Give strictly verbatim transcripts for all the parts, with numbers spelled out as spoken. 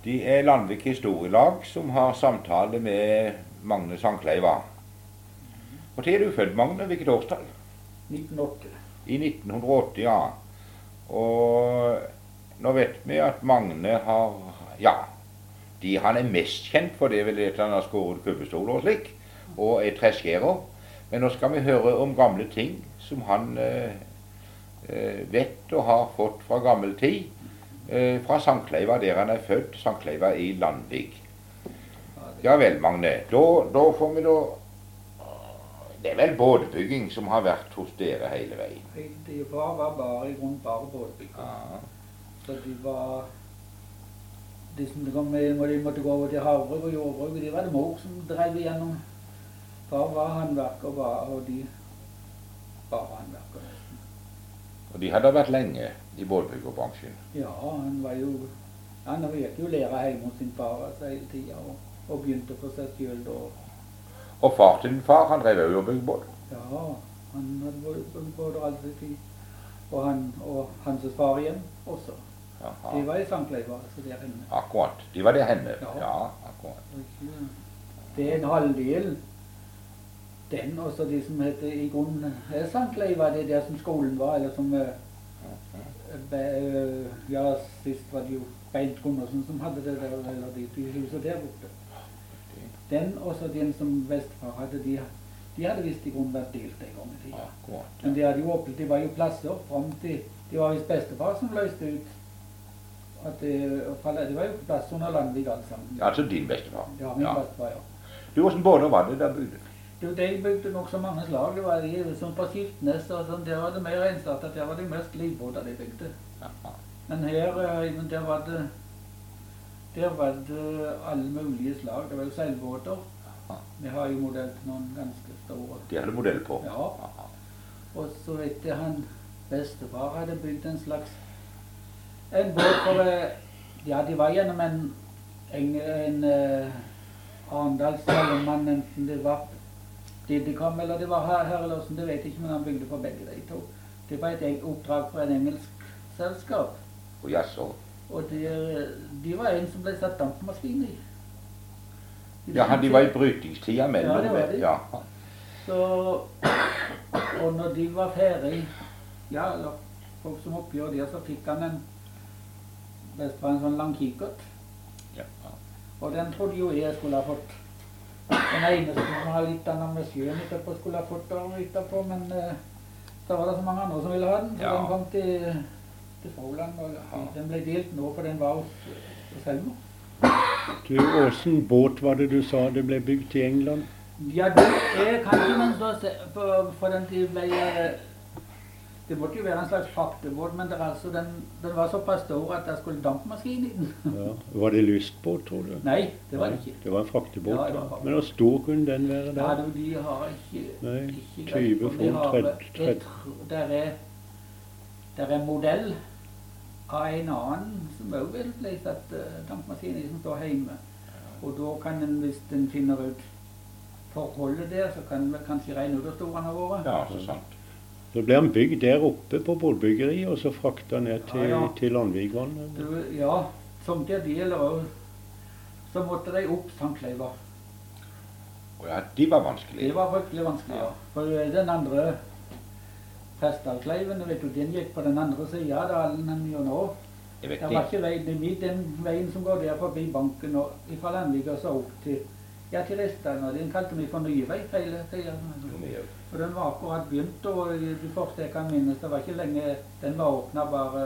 De er Landvik Historielag som har samtale med Magne Sandkleiva. Hvor tid er du født, Magne? Hvilket årstall? nitten åtti. I nitten åtti, ja. Og nå vet vi at Magne har, ja, de han er mest kjent for det vel at han har skåret kubbestoler og slik, og er treskjærer. Men nå skal vi høre om gamle ting som han eh, vet og har fått fra gammel tid. Eh, fra Sandkleiva, der han er født, Sandkleiva i Landvik. Ja vel, Magne, da, da får vi da, det er vel båtbygging som har vært hos dere hele veien? De var, var bare i grunn bare båtbygging. Ja. Så de var, de som kom med, når de måtte gå over til havbruk og jordbruk, de var det mor som drev igjennom. Far var håndverker bare, og de bare håndverker nesten. Og de hadde vært lenge i båtbyggerbransjen? Ja, han var jo, han gikk jo lære hjemme hos sin far altså, hele tiden, og, og begynte for seg selv. Og, og far til din far, han drev jo og bygde båt? Ja, han hadde bygd båt alltid tid. Og han og hans far igjen også. Aha. De var i Sandkleiva, så der henne. Akkurat, de var der henne? Ja, ja akkurat. Det er en halvdel. Den også de som heter i grunnen er Sandkleiva, det er der som skolen var, eller som be, ja, sist var det jo Beint Gundersen som hadde det der, eller de, de huset der borte. Den også den som bestefar hadde, de, de hadde visst i grunnen vært delt en gang i tiden. Akkurat, ja. Men de hadde jo åpnet, de var jo plasser frem til, de var visst bestefar som løste ut at det, det var jo plass under Landvik alle sammen. Altså din bestefar? Ja, min ja. bestefar, ja. Du, hvordan båter var det der bygde? Jo, de bygde nok så mange slag. Det var de som på Skiltnes og sånn, der var det mer ensart at der var det mest livbåter de bygde. Aha. Men her, der var det, der var det alle mulige slag. Det var jo seilbåter. Aha. Vi har jo modell til noen ganske store. De hadde modell på? Ja. Aha. Og så vet jeg han bestefar hadde bygd en slags, en båt for, ja, de var gjennom en, en, en uh, Arendals mellommann, enten det var Didicom eller det var her, Herrelåsen, det vet jeg ikke, men han bygde for begge de to. Det var et oppdrag for en engelsk selskap. Og jaså? Og de, de var en som ble satt dampmaskin i. De ja, de var i brytingstida mellom. Ja, det var de. Ja. Så, og når de var ferdig, ja, eller folk som oppgjør det, så fikk han en, best var en sånn lang kikkert. Ja. Og den trodde jo jeg skulle ha fått. Den eneste som har litt av med sjøen etterpå skulle ha fått den etterpå, men uh, da var det så mange andre som ville ha den, så ja. Den kom til, til Froland, og ja. Den ble delt nå, for den var hos, hos Helmer. Du, hvordan båt var det du sa det ble bygd i England? Ja, det er kanskje, men så, for, for den de ble, det måtte jo være en slags fraktebåt, men det, altså, den, den var såpass stor at det skulle dampmaskin i den. Ja, var det lystbåt, tror du? Nei, det var det ikke. Det var en fraktebåt, ja. Det var men hvor stor kunne den være der? Ja, de har ikke... Nei, ikke tyve fot, tretti. Der er, der er modell av en annen som også vil bli satt uh, dampmaskin i, som står hjemme. Og da kan en, hvis en finner ut forholdet der, så kan en kanskje regne ut hvor stor han har vært. Ja, så sant. Så ble han bygd der oppe på båtbyggeriet, og så frakta ned til, ja, ja. til Landvikvann? Ja, som til deler også. Så måtte de opp Sandkleiva. Og ja, de var vanskelige. Det var fryktelig vanskelig, ja. For den andre Prestdalkleiven, vet du, den gikk på den andre siden av dalen enn gjør nå. Jeg vet det var ikke veien, det er den veien som går der forbi banken, og fra Landvik og så opp til, ja, til Restan, og den kalte vi for Nyvei hele tiden. Og den var akkurat begynt, og det første jeg kan minnes, det var ikke lenge, den var åpnet bare,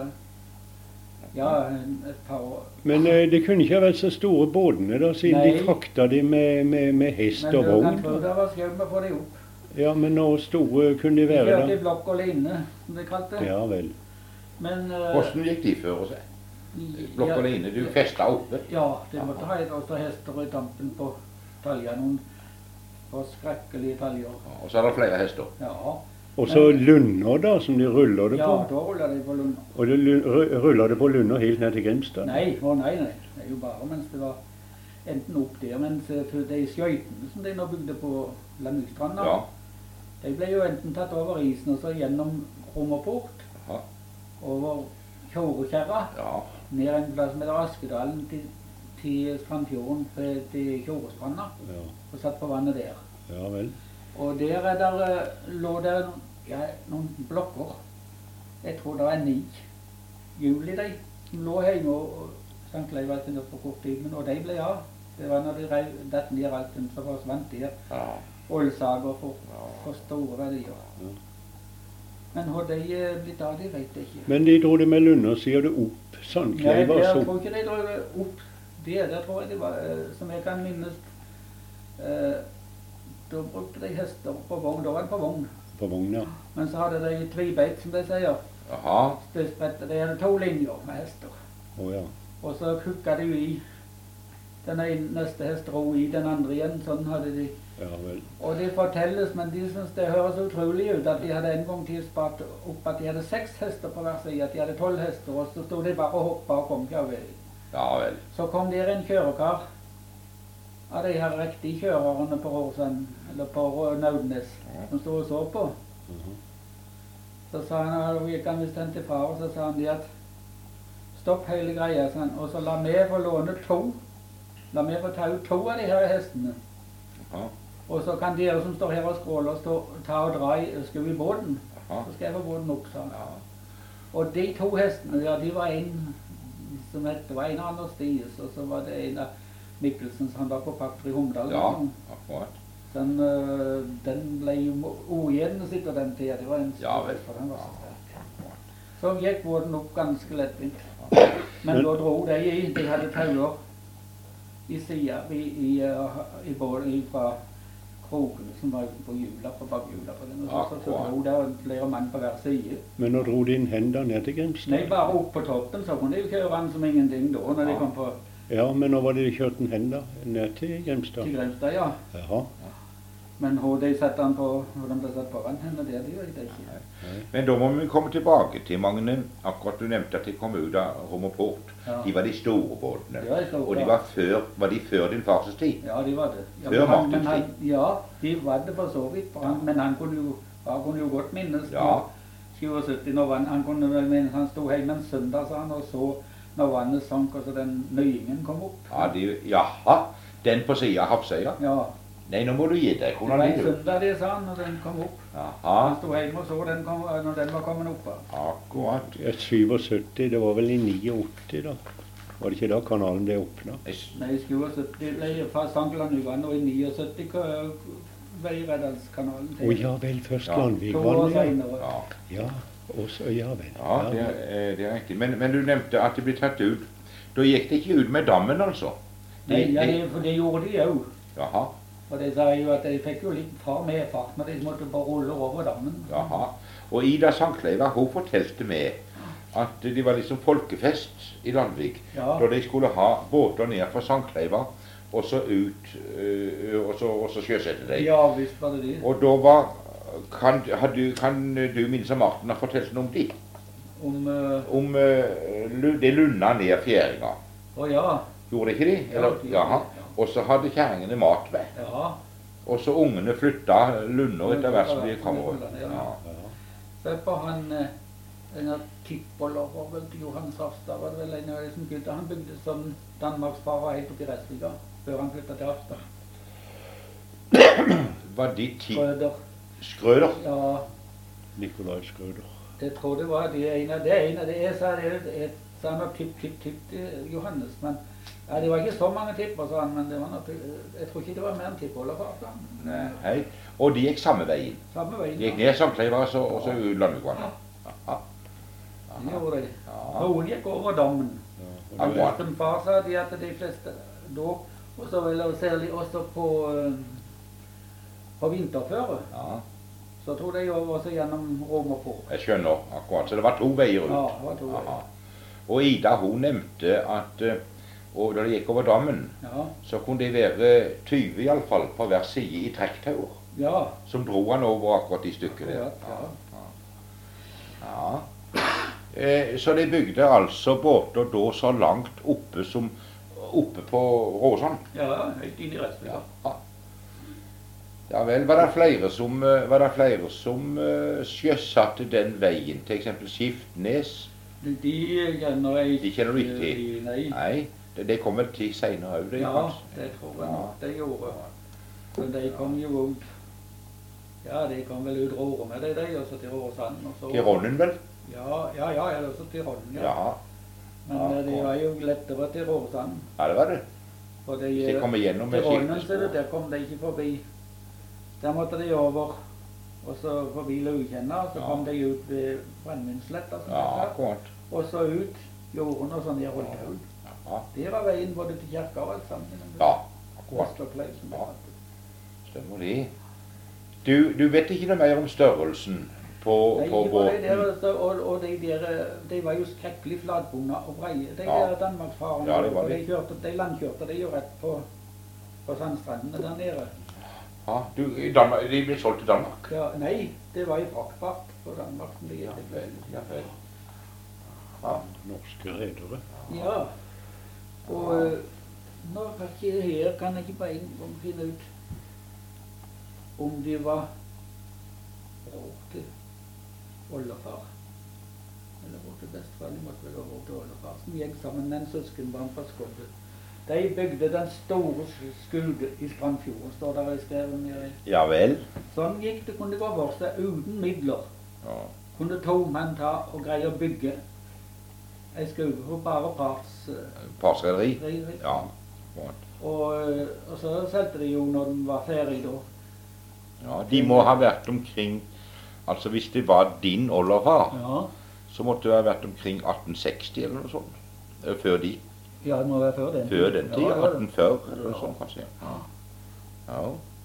ja, et par år. Men eh, det kunne ikke ha vært så store bådene da, siden Nei. De frakta de med, med, med hest og vogn. Men du kan tro det var skjønt med å få de opp. Ja, men nå store kunne de være da? De kjørte i blokk og line, som det kalte. Ja, vel. Men... Uh, Hvordan gikk de før å se? Blokk og line, du festet oppe? Ja, det måtte ha et også hester i dampen på talja, noen og skrekkelige taljer. Ja, og så er det flere hester? Ja. Og så lunder da, som de ruller det på? Ja, da ruller de på lunder. Og de ruller det på lunder helt ned til Grimstad? Nei, å nei, nei. Det er jo bare mens det var enten opp der, mens de skjøytene som de nå bygde på Landvikstranda, ja. De ble jo enten tatt over isen og så gjennom Romerport, over Kjårekjerra, ja. Ned en plass med Askedalen til, til Strandfjorden, til, til Tjorestranda, Ja. og satt på vannet der. Ja vel. Og der er der, eh, lå der ja, noen blokker. Jeg tror det var ni hjul i de, som lå hjemme og Sankt Leivalsen for kort tid, men og de ble av. Det var når de rev dette ned alt, så forsvant der. Ja. Oldsager for, for store verdier. Ja. Men hvor de er blitt av, det vet jeg ikke. Men de dro det med lunder, sier du, opp Nei, Sandkleiva? jeg Så tror ikke de dro det opp. Det der tror jeg det var, eh, som jeg kan minnes, eh, da brukte de hester på vogn, da var det på vogn. på vogna? Men så hadde de tvibeit, som de sier. Jaha. Det spredte, det hadde to linjer med hester. Å ja. Og så kukka de jo i. Den ene neste hest ro i den andre igjen, sånn hadde de. Ja vel. Og det fortelles, men de synes det høres utrolig ut, at de hadde en gang til spart opp at de hadde seks hester på hver side, at de hadde tolv hester, og så stod de bare og hoppet og kom ikke av veien. Ja vel. Så kom der en kjørekar av de her riktige kjørerne på Råsand, eller på Naudnes, som stod og så på. Mhm. Så sa han, og gikk han visst hen til far, og så sa han de at stopp hele greia, sa han, og så la meg få låne to. La meg få ta ut to av de her hestene. Ja. Og så kan dere som står her og skråler, stå, ta og dra i, skru i båten. Ja. Så skal jeg få båten opp, sa han. Ja. Og de to hestene, ja, de var en som het, det var en av Anders Sties, og så var det en av Mikkelsen, han var på Faktor i Humdal. Ja, Sånn. akkurat. Den, øh, den ble jo ugjennom sitter den tida, det var en Ja, vel. for den var så sterk. Så gikk båten opp ganske lettvint. Men Men- da dro de i, de hadde tauer i sida, i, i, uh, i båten fra krokene som var på hjula, på bakhjula på den. Og så, så, så dro det flere mann på hver side. Men nå dro de inn henda ned til Grimstad? Nei, bare opp på toppen, så kunne de jo kjøre den som ingenting da, når de kom på Ja, men nå var det de kjørt den henda ned til Grimstad? til Grimstad, ja. Jaha. Men hvor de satte den på, hvor de ble satt på den henne, det vet jeg ikke. Men da må vi komme tilbake til Magne. Akkurat du nevnte at de kom ut av Rom og Port. Ja. De var de store båtene. Det var de store, Og de ja. var, før, var de før din fars tid? Ja, de var det. Ja, Før men han, Martins men han, tid? ja, de var det for så vidt. For han, men han kunne jo, han kunne jo godt minnes. Ja. syttisju, når han, han kunne vel minnes, han stod hjemme en søndag, sa han, og så når vannet sank, og så den nøyingen kom opp. Ja, de, jaha. Den på siden av Hapsøya? Ja, Nei, nå må du gi deg. det Hvordan var en ligger du? søndag, det sa han, når den kom opp. Han Jaha. stod hjemme og så den kom, når den var kommet opp. Akkurat. Et syttisju, det var vel i niogåtti da? Var det ikke da kanalen ble åpna? Nei, i syttisju ble fra Sankeland vann, og i syttisju Veiredalskanalen Å ja vel, først Ja. To år Landvikvannet, ja. senere. Ja, Ja, også, ja vel. ja det, er, det er riktig. Men, men du nevnte at de ble tatt ut. Da gikk det ikke ut med dammen, altså? De, Nei, ja, de, det, for det gjorde de jo. jaha. Og de sa jo at de fikk jo litt far med fart når de måtte bare rulle over dammen. Jaha. Og Ida Sandkleiva, hun fortalte meg at de var liksom folkefest i Landvik. Ja. Da de skulle ha båter ned fra Sandkleiva, og så ut, øh, og så, og så sjøsette de. Ja, visst var det det. Og da var, kan, har du, kan du minnes Martin har fortalt noe om de? Om, øh, Om øh, lu- det lunda ned fjæringa. å ja, Gjorde det ikke de? Ja, Eller, de gjorde jaha. det, ja. Og så hadde kjerringene mat med. ja. Og så ungene flytta lunder etter hvert som de kom over. Ja. Ja. Så på han, øh, en av Tippoller, var vel til Johan Safstad, var det vel en av de som bygde, han bygde som Danmarksfar var helt oppe i Restvika, før han flyttet til Hafstad. Var de ti Røder, skrøder? ja, Nikolai Skrøder. det tror jeg var det ene, det ene, det er, sa det, det sa nok tipp, tipp, tipp til Johannes, men ja, det var ikke så mange tipper, sa han, men det var nok, jeg tror ikke det var mer enn tippoller for han. Nei. Og de gikk samme veien. Samme veien. De gikk ned Sandkleiva og så, og så ut Landvikvannet. Ja. Det gjorde de. Ja. Noen gikk over dammen. Ja, Ja, og det, bra. Som far sa de at de fleste da, og så vel og særlig også på, øh, på vinterføre, Ja. så tror de over også gjennom Rom og Port. Jeg skjønner akkurat. Så det var to veier ut. Ja, det var to veier. Aha. Og Ida hun nevnte at eh, og da de gikk over dammen, Ja, så kunne det være tyve i alle fall på hver side i trekktauer, ja, som dro han over akkurat de stykkene der. akkurat, ja. Ja. Eh, så de bygde altså båter da så langt oppe som oppe på Råsand. Ja, helt inn i Restvika. Ja. Ja vel, var det flere som, eh, var det flere som uh, sjøsatte den veien, til eksempel Skiftnes? De, de kjenner jeg De kjenner du ikke til? de- Nei. Nei, Det, det kom vel til senere også, det Ja, kanskje? det tror jeg nok det gjorde. Så de kom jo ut, ja, de kom vel ut Råre med det, de, og så til Råsand. Og så, Til Ronnen vel? Ja, ja, ja, eller også til Ronnen, ja. Ja. Men Ja, eh, de og- var jo lettere til Råsand. Ja, det var det. For de, Hvis de kom igjennom med til Ronnen, så skiftespor. det, der kom de ikke forbi. Der måtte de over, og så forbi Lukjenna, og så Ja. kom de ut ved Brennvinsletta, som Ja, det heter. akkurat. Og så ut jorden og sånn i Rollhaug. Ja, Det var veien både til kirka og alt sammen. ja akkurat. Vesterkleif, som det Ja. heter. Stemmer det. Du, du vet ikke noe mer om størrelsen på, Nei, på det var de der, båten? altså, og, og de der, de var jo skrekkelig flatbunga og breie. De Ja. der Danmarksfarerne, Ja, det var og de. de, kjørte, de landkjørte de jo rett på, på sandstrandene der nede. Ja, du, i Danmark, de ble solgt til Danmark? Ja, nei, det var i fraktfart på Danmark. Som det Ja gikk. vel, ja vel. Ja. Norske redere. Ja, og eh, nå kan ikke her kan jeg ikke på en gang finne ut om de var bror til oldefar. Eller bror til bestefar, de måtte vel være bror til oldefar, som gikk sammen med en søskenbarn fra Skodde. De bygde den store skude i Strandfjorden, står der i skrevet nede. Ja vel. Sånn gikk det, kunne det gå for seg uten midler. Ja. Kunne to menn ta og greie å bygge ei skue på bare parts... eh, Partsrederi? rederi. Ja. akkurat. Og, eh, og så solgte de jo når den var ferdig da. Ja, de må ha vært omkring, altså hvis det var din oldefar, Ja, så måtte det ha vært omkring atten seksti eller noe sånt. Eh, Før de. ja det må være før den. Før den tid, Ja, det var det. atten førti eller noe sånt kanskje. Ja. Ja.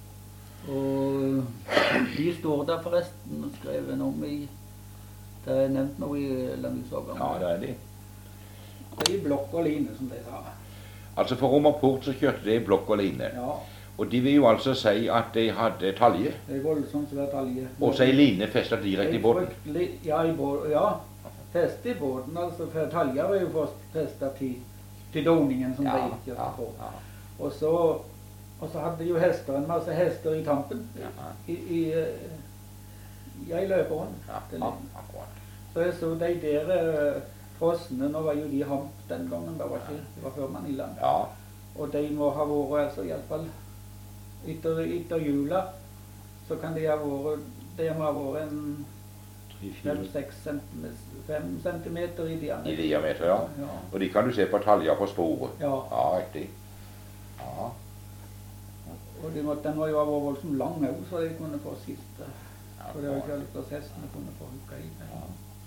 Og de står der forresten og skrevet om i, det er nevnt noe i Langesågen. ja, det er de. Det er i blokk og line, som de sa. Altså for Romerport så kjørte de blokk og line. Ja, Og de vil jo altså si at de hadde talje, det er voldsomt svært alje. og så ei line festet direkte i båten. Fryktelig- Ja, i båten, ja. Fest i båten, altså, for taljer er jo først festet til, til doningen som Ja, de kjørte ja, på. ja. Og så, og så hadde de jo hester, en masse hester i tampen, Ja. i, i, eh, ja, i løperen. Ja, Det ja, ligner. akkurat. Så jeg så de der eh, frossene, nå var jo de hamp den gangen, det var ikke, det var før Manila. Ja, Og de må ha vært, altså i alle fall, etter, etter jula, så kan de ha vært, de må ha vært en Tre-fire. fem seks centimeter i diameter. i diameter, ja. Ja. Og de kan du se på talja på sporet. Ja. Ja, riktig. Ja, Og de måtte, den var jo vært voldsomt lang også, så de kunne få skifte. ja, For det var ikke alle hestene kunne få hukka i. Ja.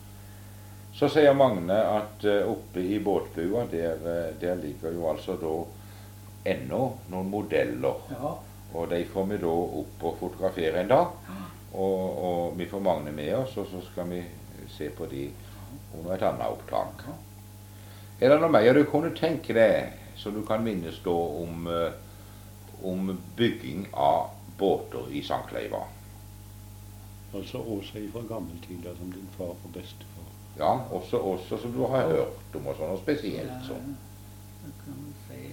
Så sier Magne at uh, oppe i båtbua, der, uh, der ligger jo altså da ennå noen modeller. Ja, Og de får vi da opp og fotografere en dag. Og, og vi får Magne med oss, og så skal vi se på de under et annet opptak. ja. Er det noe mer du kunne tenke deg som du kan minnes da om, uh, om bygging av båter i Sankt-Leiva? Altså også fra gammel tid, da, som din far og bestefar. Ja, også, også som du har hørt om, og sånn, og spesielt sånn. Det kan man si.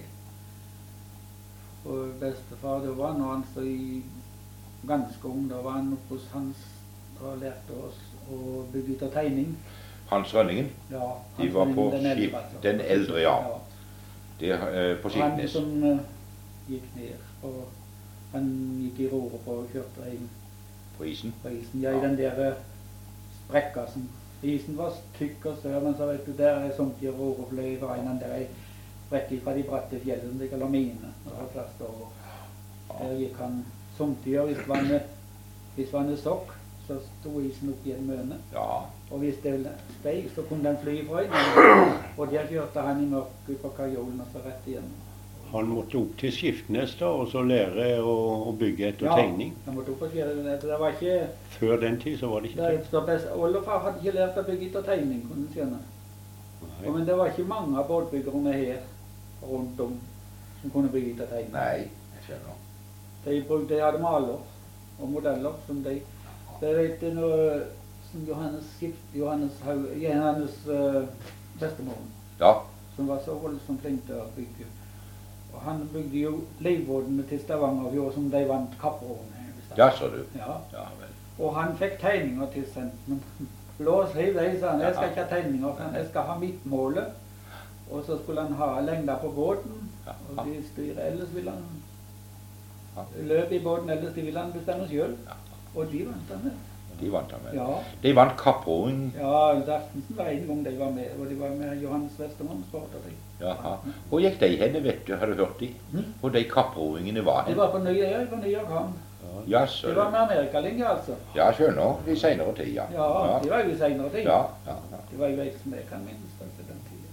Og bestefar, det var når han så i ganske ung, da var han oppe hos hans og lærte oss å bygge ut av tegning. Hans Rønningen, Ja, de Hans var Rønningen, på den eldre, skip, altså. den eldre, ja. Det, uh, på Og han Skipnes. som eh, gikk ned, og han gikk i roret på og kjørte inn På isen. på isen. Ja, i den der eh, sprekka som isen var tykk og større, men så vet du, der er sånt i roret fløy fra en der er sprekke fra de bratte fjellene, de kaller mine, og det var plass over. Der gikk han somtider, hvis vannet, hvis vannet sokk, så sto isen opp i en møne. Ja, Og hvis det steg, så kunne den fly fra inn. Og der kjørte han i mørket på kajolen og så rett igjen. Han måtte opp til Skiftnes da, og så lære å, å bygge etter tegning. han måtte opp og kjøre det. Det var ikke... Før den tid så var det ikke Det tegning. står best. Oldefar hadde ikke lært å bygge etter tegning, kunne du skjønne. Nei. Og, men det var ikke mange av båtbyggerne her rundt om som kunne bygge etter tegning. nei, jeg skjønner. De brukte, de hadde maler og modeller som de... Det vet du noe som Johannes Skift, Johannes, Haug- Johannes uh, bestemoren, Ja, som var så voldsomt flink til å bygge. Og han bygde jo livbåtene til Stavangerfjord som de vant kapperårene. ja, så du. Ja. Ja, vel. Og han fikk tegninger tilsendt. Men blås hiv deg, sa han. Jeg skal ikke ha tegninger, sa han. Jeg skal ha midtmålet Og så skulle han ha lengda på båten, Ja. og de styrer, ellers ville han Ja. løpe i båten, ellers de ville han bestemme selv. Ja. Og de vant han med. De vant han med. Ja, De vant kapproing. ja, Aftensen var en gang de var med, og de var med Johannes Westermann sport. Jaha. Hvor gikk de henne, vet du? Har du hørt de? Hm? Hvor de kapproingene var De hen? var på New York, på New York han. Ja, så, Det var med Amerikalinje, altså. ja, skjønner. I senere tid, ja. Ja, det var jo i senere tid. Ja, ja, ja. Det var jo jeg som jeg kan minnes altså, den tiden.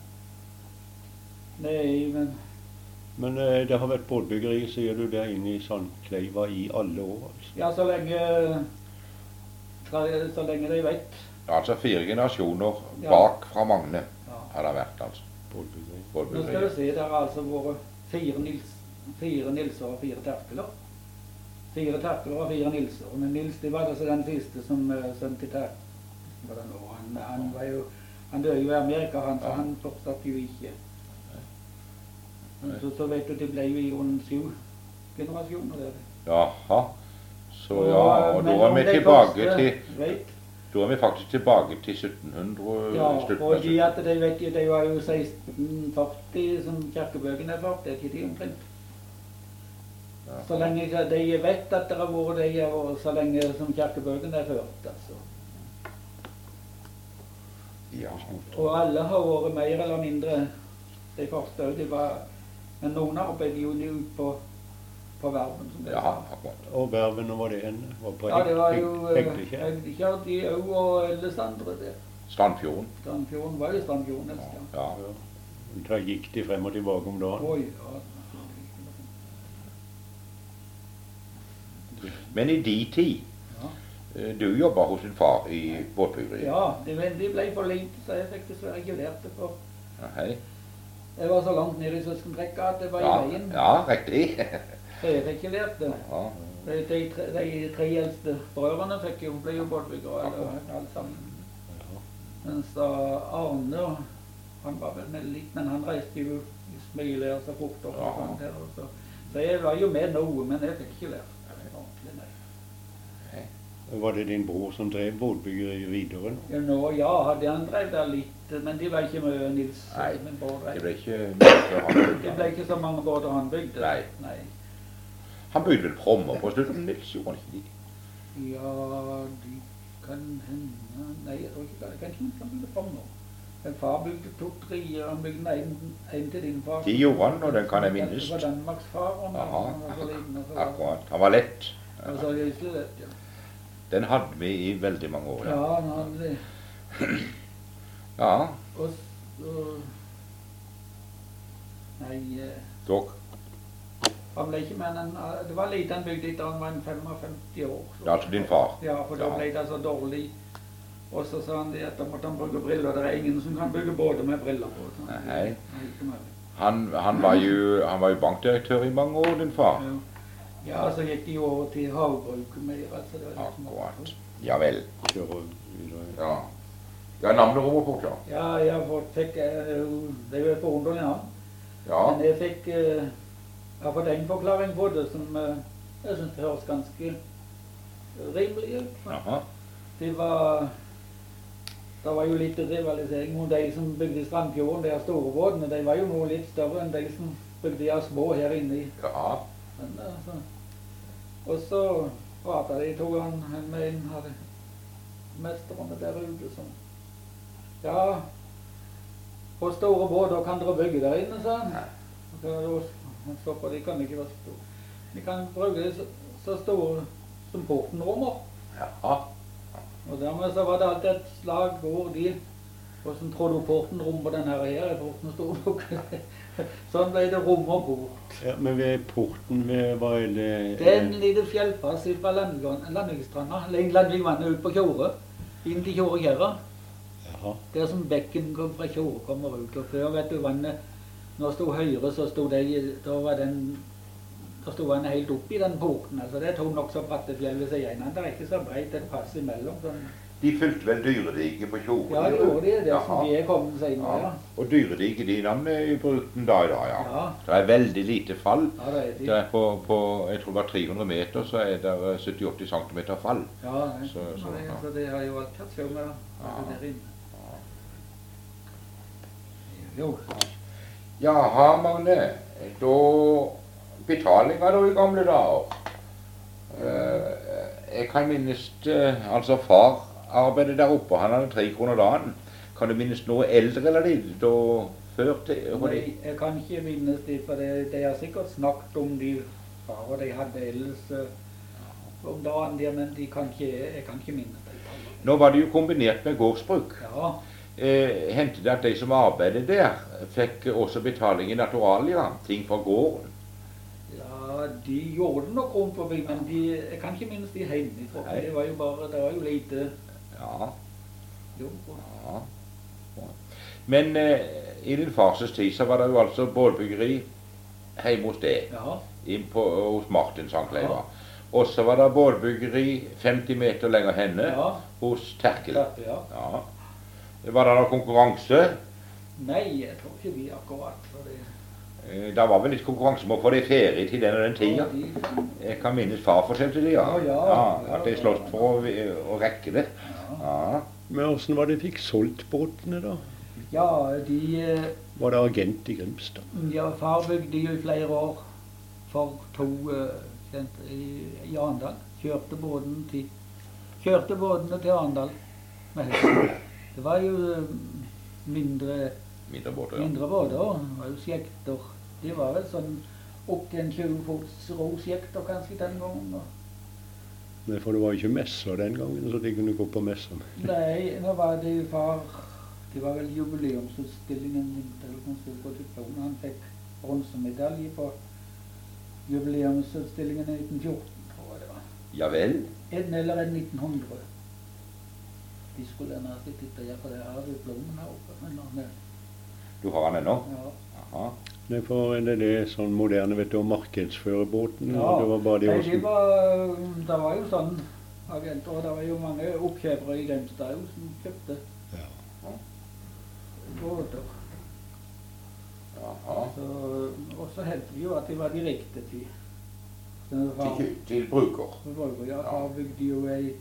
Nei, men Men eh, det har vært båtbyggeri, sier du, der inne i Sandkleiva i alle år? Altså. ja, så lenge så, så lenge de vet. Altså fire generasjoner Ja. bak fra Magne Ja. har det vært, altså. Båtbyggeri. Nå skal du Båtbyggeri. se, det har altså vært fire, Nils, fire Nilser og fire Terkeler. Fire Terkeler og fire Nilser. Men Nils det var altså den siste som uh, sønn til Terkel. Var det nå. Han, han, var jo, han døde jo i Amerika, han, så Ja. han fortsatte jo ikke. Men så, så vet du, det ble jo i rundt syv generasjoner der. Jaha. Så Og, ja, og da men er om vi de tilbake første til vet, Da er vi faktisk tilbake til sytten hundre. ja, slutten av fordi at de vet jo, det var jo seksten førti som kirkebøkene er ført, det er ikke de omtrent. Ja. Så lenge de vet at det har vært de, og så lenge som kirkebøkene er ført, altså. Ja. Og alle har vært mer eller mindre de første òg. Men noen arbeider jo ut på, på verven, som det Ja, sa. akkurat. Og verven, hvor var det henne? Var på Ja, det var jo Heg- Hegdekjær? Hegdekjær, de òg, og Ellesandre der. Strandfjorden. Strandfjorden var jo Strandfjorden, nesten. Ja. Ja. Ja. Da gikk de frem og tilbake om dagen. Oi, ja. Men i de tid Ja. eh, Du jobba hos din far i båtbyggeriet. Ja, de, men de ble for lite, så jeg fikk dessverre ikke lært det. For Ja, hei. jeg var så langt nede i søskentrekka at det var Ja, i veien. ja, riktig. Så jeg fikk ikke lært det. Ja. De, de, tre- de tre eldste brødrene fikk jo, ble jo båtbyggere, eller alle sammen. Mens da Arne, han var vel med litt, men han reiste jo i smilere så fort og Ja. sånt her. Og så. så jeg var jo med noe, men jeg fikk ikke lært det ordentlig, nei. Var det din bror som drev båtbyggeriet videre nå? Ja, nå, ja, de han drev der litt, men de var ikke med Nils. Nei, min bror drev. Det ble ikke mye han Det bygde. ble ikke så mange båter han bygde. Nei. Nei. Han bygde vel prommer på slutten, Nils, gjorde han ikke de? Ja, de kan hende. Nei, jeg tror ikke det. Kanskje han kan bygge fram nå. Men far bygde to-tre, han bygde en, en til din far. De gjorde han, og den kan jeg minnes. Det var Danmarks far, han Aha, han var så liten. Og så var- akkurat. Han var lett. Og så gyselig lett, ja. Den hadde vi i veldig mange år. Ja, Ja. han hadde det. Ja, Og så... Nei, eh, dog. han ble ikke mer enn... Det var lite han bygde etter han var en femogfemti år. så- Ja, altså din far. Ja, for da Ja. ble det så dårlig. Og så sa han det at da måtte han bruke briller. Det er ingen som kan bygge båter med briller på. Så han- Nei. Nei, ikke mulig. Han, han var jo, han var jo bankdirektør i mange år, din far. Ja. Ja, så gikk de over til havbruk mer. Altså det var liksom- Akkurat. Ja vel. Kjører videre. Ja. Ja, navnet rommer fort, ja. Ja, jeg får- fikk eh, det er jo et forunderlig navn. Ja. Men jeg fikk eh, jeg har fått en forklaring på det som eh, jeg synes det høres ganske rimelig ut. Jaha. Det var det var jo litt rivalisering mot de som bygde i Strandfjorden, de store båtene. De var jo noe litt større enn de som bygde de små her inne i. Ja. Men, altså. Og så pratet de to han med en av de mesterne der ute som ja, hvor store båter kan dere bygge der inne, sa han. Og så han stoppet, de kan ikke være så store. De kan bruke så, så store som porten rommer. Ja. Og dermed så var det alltid et slag hvor de hvordan tror du porten rommer den her her? Er porten stor nok? Sånn ble det rom og port. Ja, men ved porten ved, hva er det? Det er en liten fjellpass fra Landvikstranda, Landvikvannet ut på Kjore, inn til Kjorekjerra. Jaha. Der som bekken kom fra Kjore kommer ut. Og før, vet du, vannet, når det stod høyere, så stod det, da var den, da stod vannet helt opp i den porten. Altså det er to nok så bratte fjell ved siden. Det er ikke så breit et pass imellom. Sånn. De fylte vel dyrediget på Tjore? Ja, det gjorde de, det som Jaha. vi er kommet senere, Ja. ja. Og dyrediget, de navn er jo brukt en dag i dag, ja. Ja. Det er veldig lite fall. Ja, det er Det de. er på, på, jeg tror det var tre hundre meter, så er det sytti til åtti centimeter fall. Ja, nei, Så- så- nei, ja. så det har jo alltid hatt sjå med det Ja. der inne. Jo. Jaha, Magne. Da betalinga da i gamle dager. Eh, jeg kan minnes eh, altså far arbeidet der oppe. Han hadde tre kroner dagen. Kan du minnes noe eldre eller de da før til? Nei, jeg kan ikke minnes det, for det, de har sikkert snakket om de far og de hadde ellers uh, om dagen der, men de kan ikke, jeg kan ikke minnes det. Nå var det jo kombinert med gårdsbruk. Ja. Eh, hendte det at de som arbeidet der, fikk også betaling i naturalia, ting fra gården? Ja, de gjorde det nok rundt forbi, men de, jeg kan ikke minnes de hjemme. Det var jo bare, det var jo lite Ja. jobb. Ja. Men eh, i din fars tid så var det jo altså bålbyggeri hjemme hos deg, Ja. inn på, hos Martin Sankleiva. Og så var det bålbyggeri femti meter lenger henne, Ja. hos Terkel. Ja. Ja. Var det noe konkurranse? Nei, jeg tror ikke vi akkurat for det. Eh, Det var vel litt konkurranse om å få det ferie til den og den tida. Jeg kan minnes far fortalte det, ja. Ja, ja. At de slåss for å, å rekke det. Ja. Men hvordan var det de fikk solgt båtene, da? Ja, de eh, Var det agent i Grimstad? ja, far bygde jo i flere år for to eh, kjente i, i Arendal. Kjørte båten til Kjørte båtene til Arendal med hest. Det var jo eh, mindre Mindre båter, ja. Mindre båter. Det var jo sjekter. De var vel sånn opp til en tjue fots rosjekter kanskje den gangen. Nei, for det var jo ikke messer den gangen, så de kunne gå på messer. Nei, nå var det jo far. Det var vel jubileumsutstillingen eller han skulle gå til Polen. Han fikk bronsemedalje på jubileumsutstillingen i nitten fjorten, tror jeg det var. Ja vel? En eller en nitten hundre. De skulle gjerne ha tittet der, for det har du blommen her oppe. Men nå, Du har han ennå? ja. Aha. Nei, for det er det sånn moderne, vet du, å markedsføre båten. Ja, og det var bare de nei, også. de var, det var jo sånn agenter, og det var jo mange oppkjøpere i Grimstad jo som kjøpte Ja. båter. Jaha. Så, og så hendte det jo at de var direkte til så far, Til, til bruker. bruker, ja, far bygde jo ei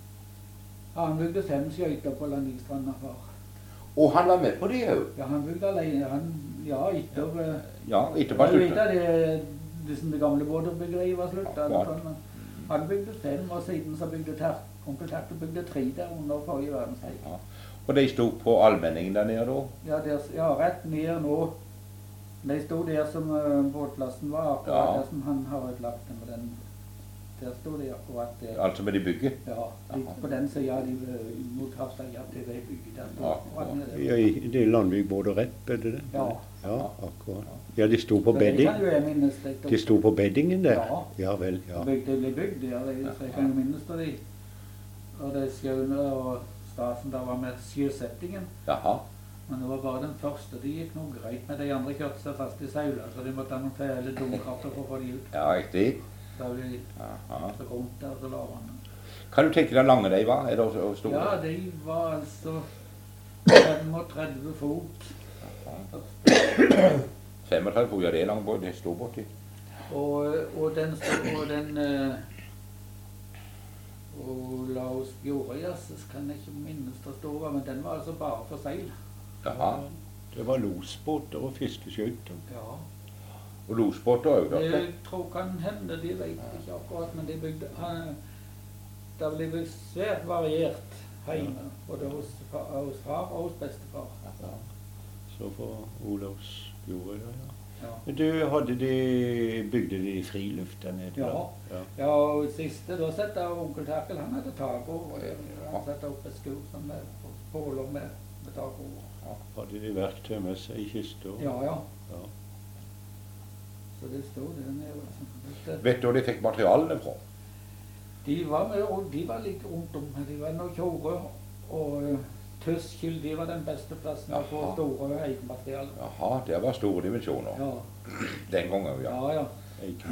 Han bygde fem skøyter på Landingsstranda, far. Og han var med på det òg? Ja, han bygde alene. Han, ja, etter eh, Ja, etterpå Jeg vet slutta. at det, liksom det gamle båtbyggeriet var slutta. Ja, Sånn, men han bygde fem, og siden så bygde Ter onkel Terkel bygde tre der under forrige verdenskrig. Ja. Og de sto på allmenningen der nede da? Ja, der, ja, rett ned nå. De sto der som uh, båtlasten var, akkurat Ja. der som han har utlagt den. Med den. Der sto de akkurat der. Altså med de bygget? Ja, litt på den sida de uh, mot havsida til det bygget. Der sto Ja, akkurat nede der. Ja, i- det er Landvik båt og Repp, er det det? Ja. Ja, akkurat. Ja, de sto på Så det bedding. kan jo jeg minnes litt om. De sto på beddingen der? Ja. Ja vel, ja. Bygde ble bygd, ja. Det, så jeg kan jo minnes det. De. Og det skjønne og stasen der var med sjøsettingen. Jaha. Men det var bare den første. Det gikk noe greit med de andre kjørte seg fast i seila, så de måtte ha noen fæle domkrafter for å få de ut. Ja, riktig. Så de Jaha. så rundt der, så la han. Kan du tenke deg lange de var? Er det også store? Ja, de var altså femogtredve fot. femogtredve fot, ja det er lang båt, det er stor båt. det. Og, og den, og den eh, og la oss Bjorøyas, kan jeg ikke minnes det store, men den var altså bare for seil. Jaha. Det var losbåter og fiskeskøyter. Ja. Og losbåter òg, da? Jeg tror kan hende, de vet ikke akkurat, men de bygde han, det ble bygd svært variert hjemme, både hos, fa- hos far og hos bestefar. Ja. Så for Olavs Bjorøy, ja. Ja. Men du, hadde de, bygde de friluft der nede? Ja. da? Ja. Ja, og siste, da sette onkel Terkel, han hadde tak over. Ja. Han sette opp et skur som med påler med, med tak over. Hadde de verktøy med seg i kista? Ja, ja. Ja. Så det stod der nede. Det- Vet du hvor de fikk materialene fra? De var med, og de var like rundt om. De var nå Tjore og uh, Tøskil, de var den beste plassen å få Jaha. store eikematerialer. Jaha, det var store dimensjoner. Ja, Den gangen, ja. ja, ja. Ikke.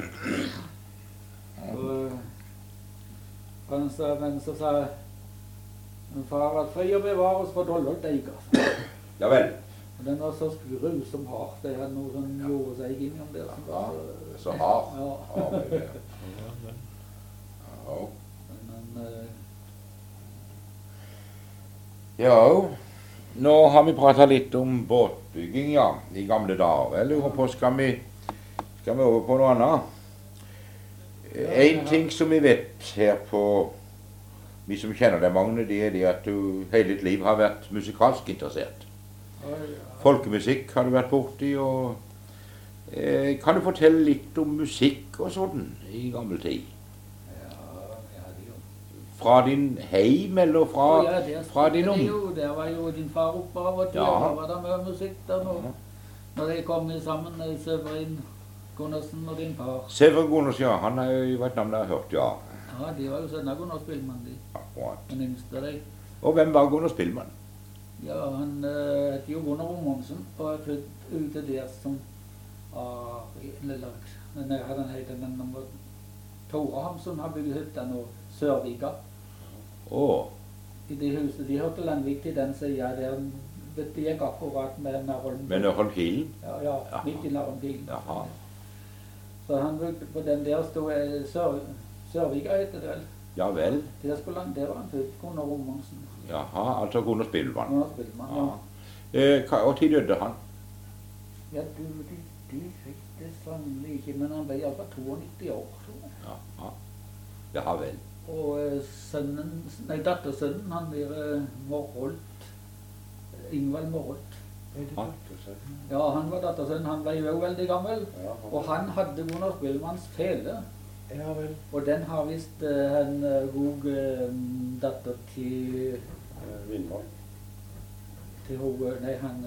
Og, han sa, men så sa far at fri og bevares for Dollolt Eiker. Ja vel. Og den var så grusom hard. Det hadde noe som gjorde seg innom der. Som Ja, var så hard. Ja. Ja, men det- Ja, men. Men, han, eh, Ja, nå har vi pratet litt om båtbygging, ja, i gamle dager. Jeg lurer på, skal vi, skal vi over på noe annet? En ting som vi vet her på, vi som kjenner deg, Magne, det er det at du hele ditt liv har vært musikalsk interessert. Folkemusikk har du vært borti, og eh, kan du fortelle litt om musikk og sånn i gammel tid? Fra din heim, eller fra, ja, der, fra din om? Jo, der var jo din far oppe av og til, Ja. da var det mye musikk der nå. Ja. Når de kom sammen, Severin Gunnarsen og din far. Severin Gunnarsen, ja, han er jo et navn jeg har hørt, ja. Ja, de var jo sønn av Gunnar Spillmann, de. Akkurat. Den yngste de. Og hvem var Gunnar Spillmann? Ja, han uh, het jo Gunnar Romonsen, og er født ute der som Ari, eller, nei, han heter den, han var Tore Hamsun har bygget hytta nå, Sørvika. Åh, I de huset, de hørte Landvik til den siden der, det gikk akkurat med Nærholm. med Nørholm-Kilen? Ja, ja, Jaha. midt i Nærholm-Kilen. Jaha. Så han brukte på den der stod eh, Sør, Sørvika heter det vel. Ja vel. Der, skulle han, der var han født, Gunnar Romonsen. Jaha, altså Gunnar Spillmann. Gunnar Spillmann, ja. Ja. Eh, hva- og tid døde han? Ja, du, de, de fikk det sannelig ikke, men han ble i hvert fall toognitti år, tror jeg. Jaha. Ja vel. Og eh, sønnen, nei, dattersønnen, han blir eh, Morholt, Ingvald Morholt. Ja, han var dattersønnen, han ble jo veldig gammel, og han hadde Gunnar Spillmanns fele. Ja vel. Og den har vist uh, en uh, god uh, datter til Vindvall. til hun, uh, nei han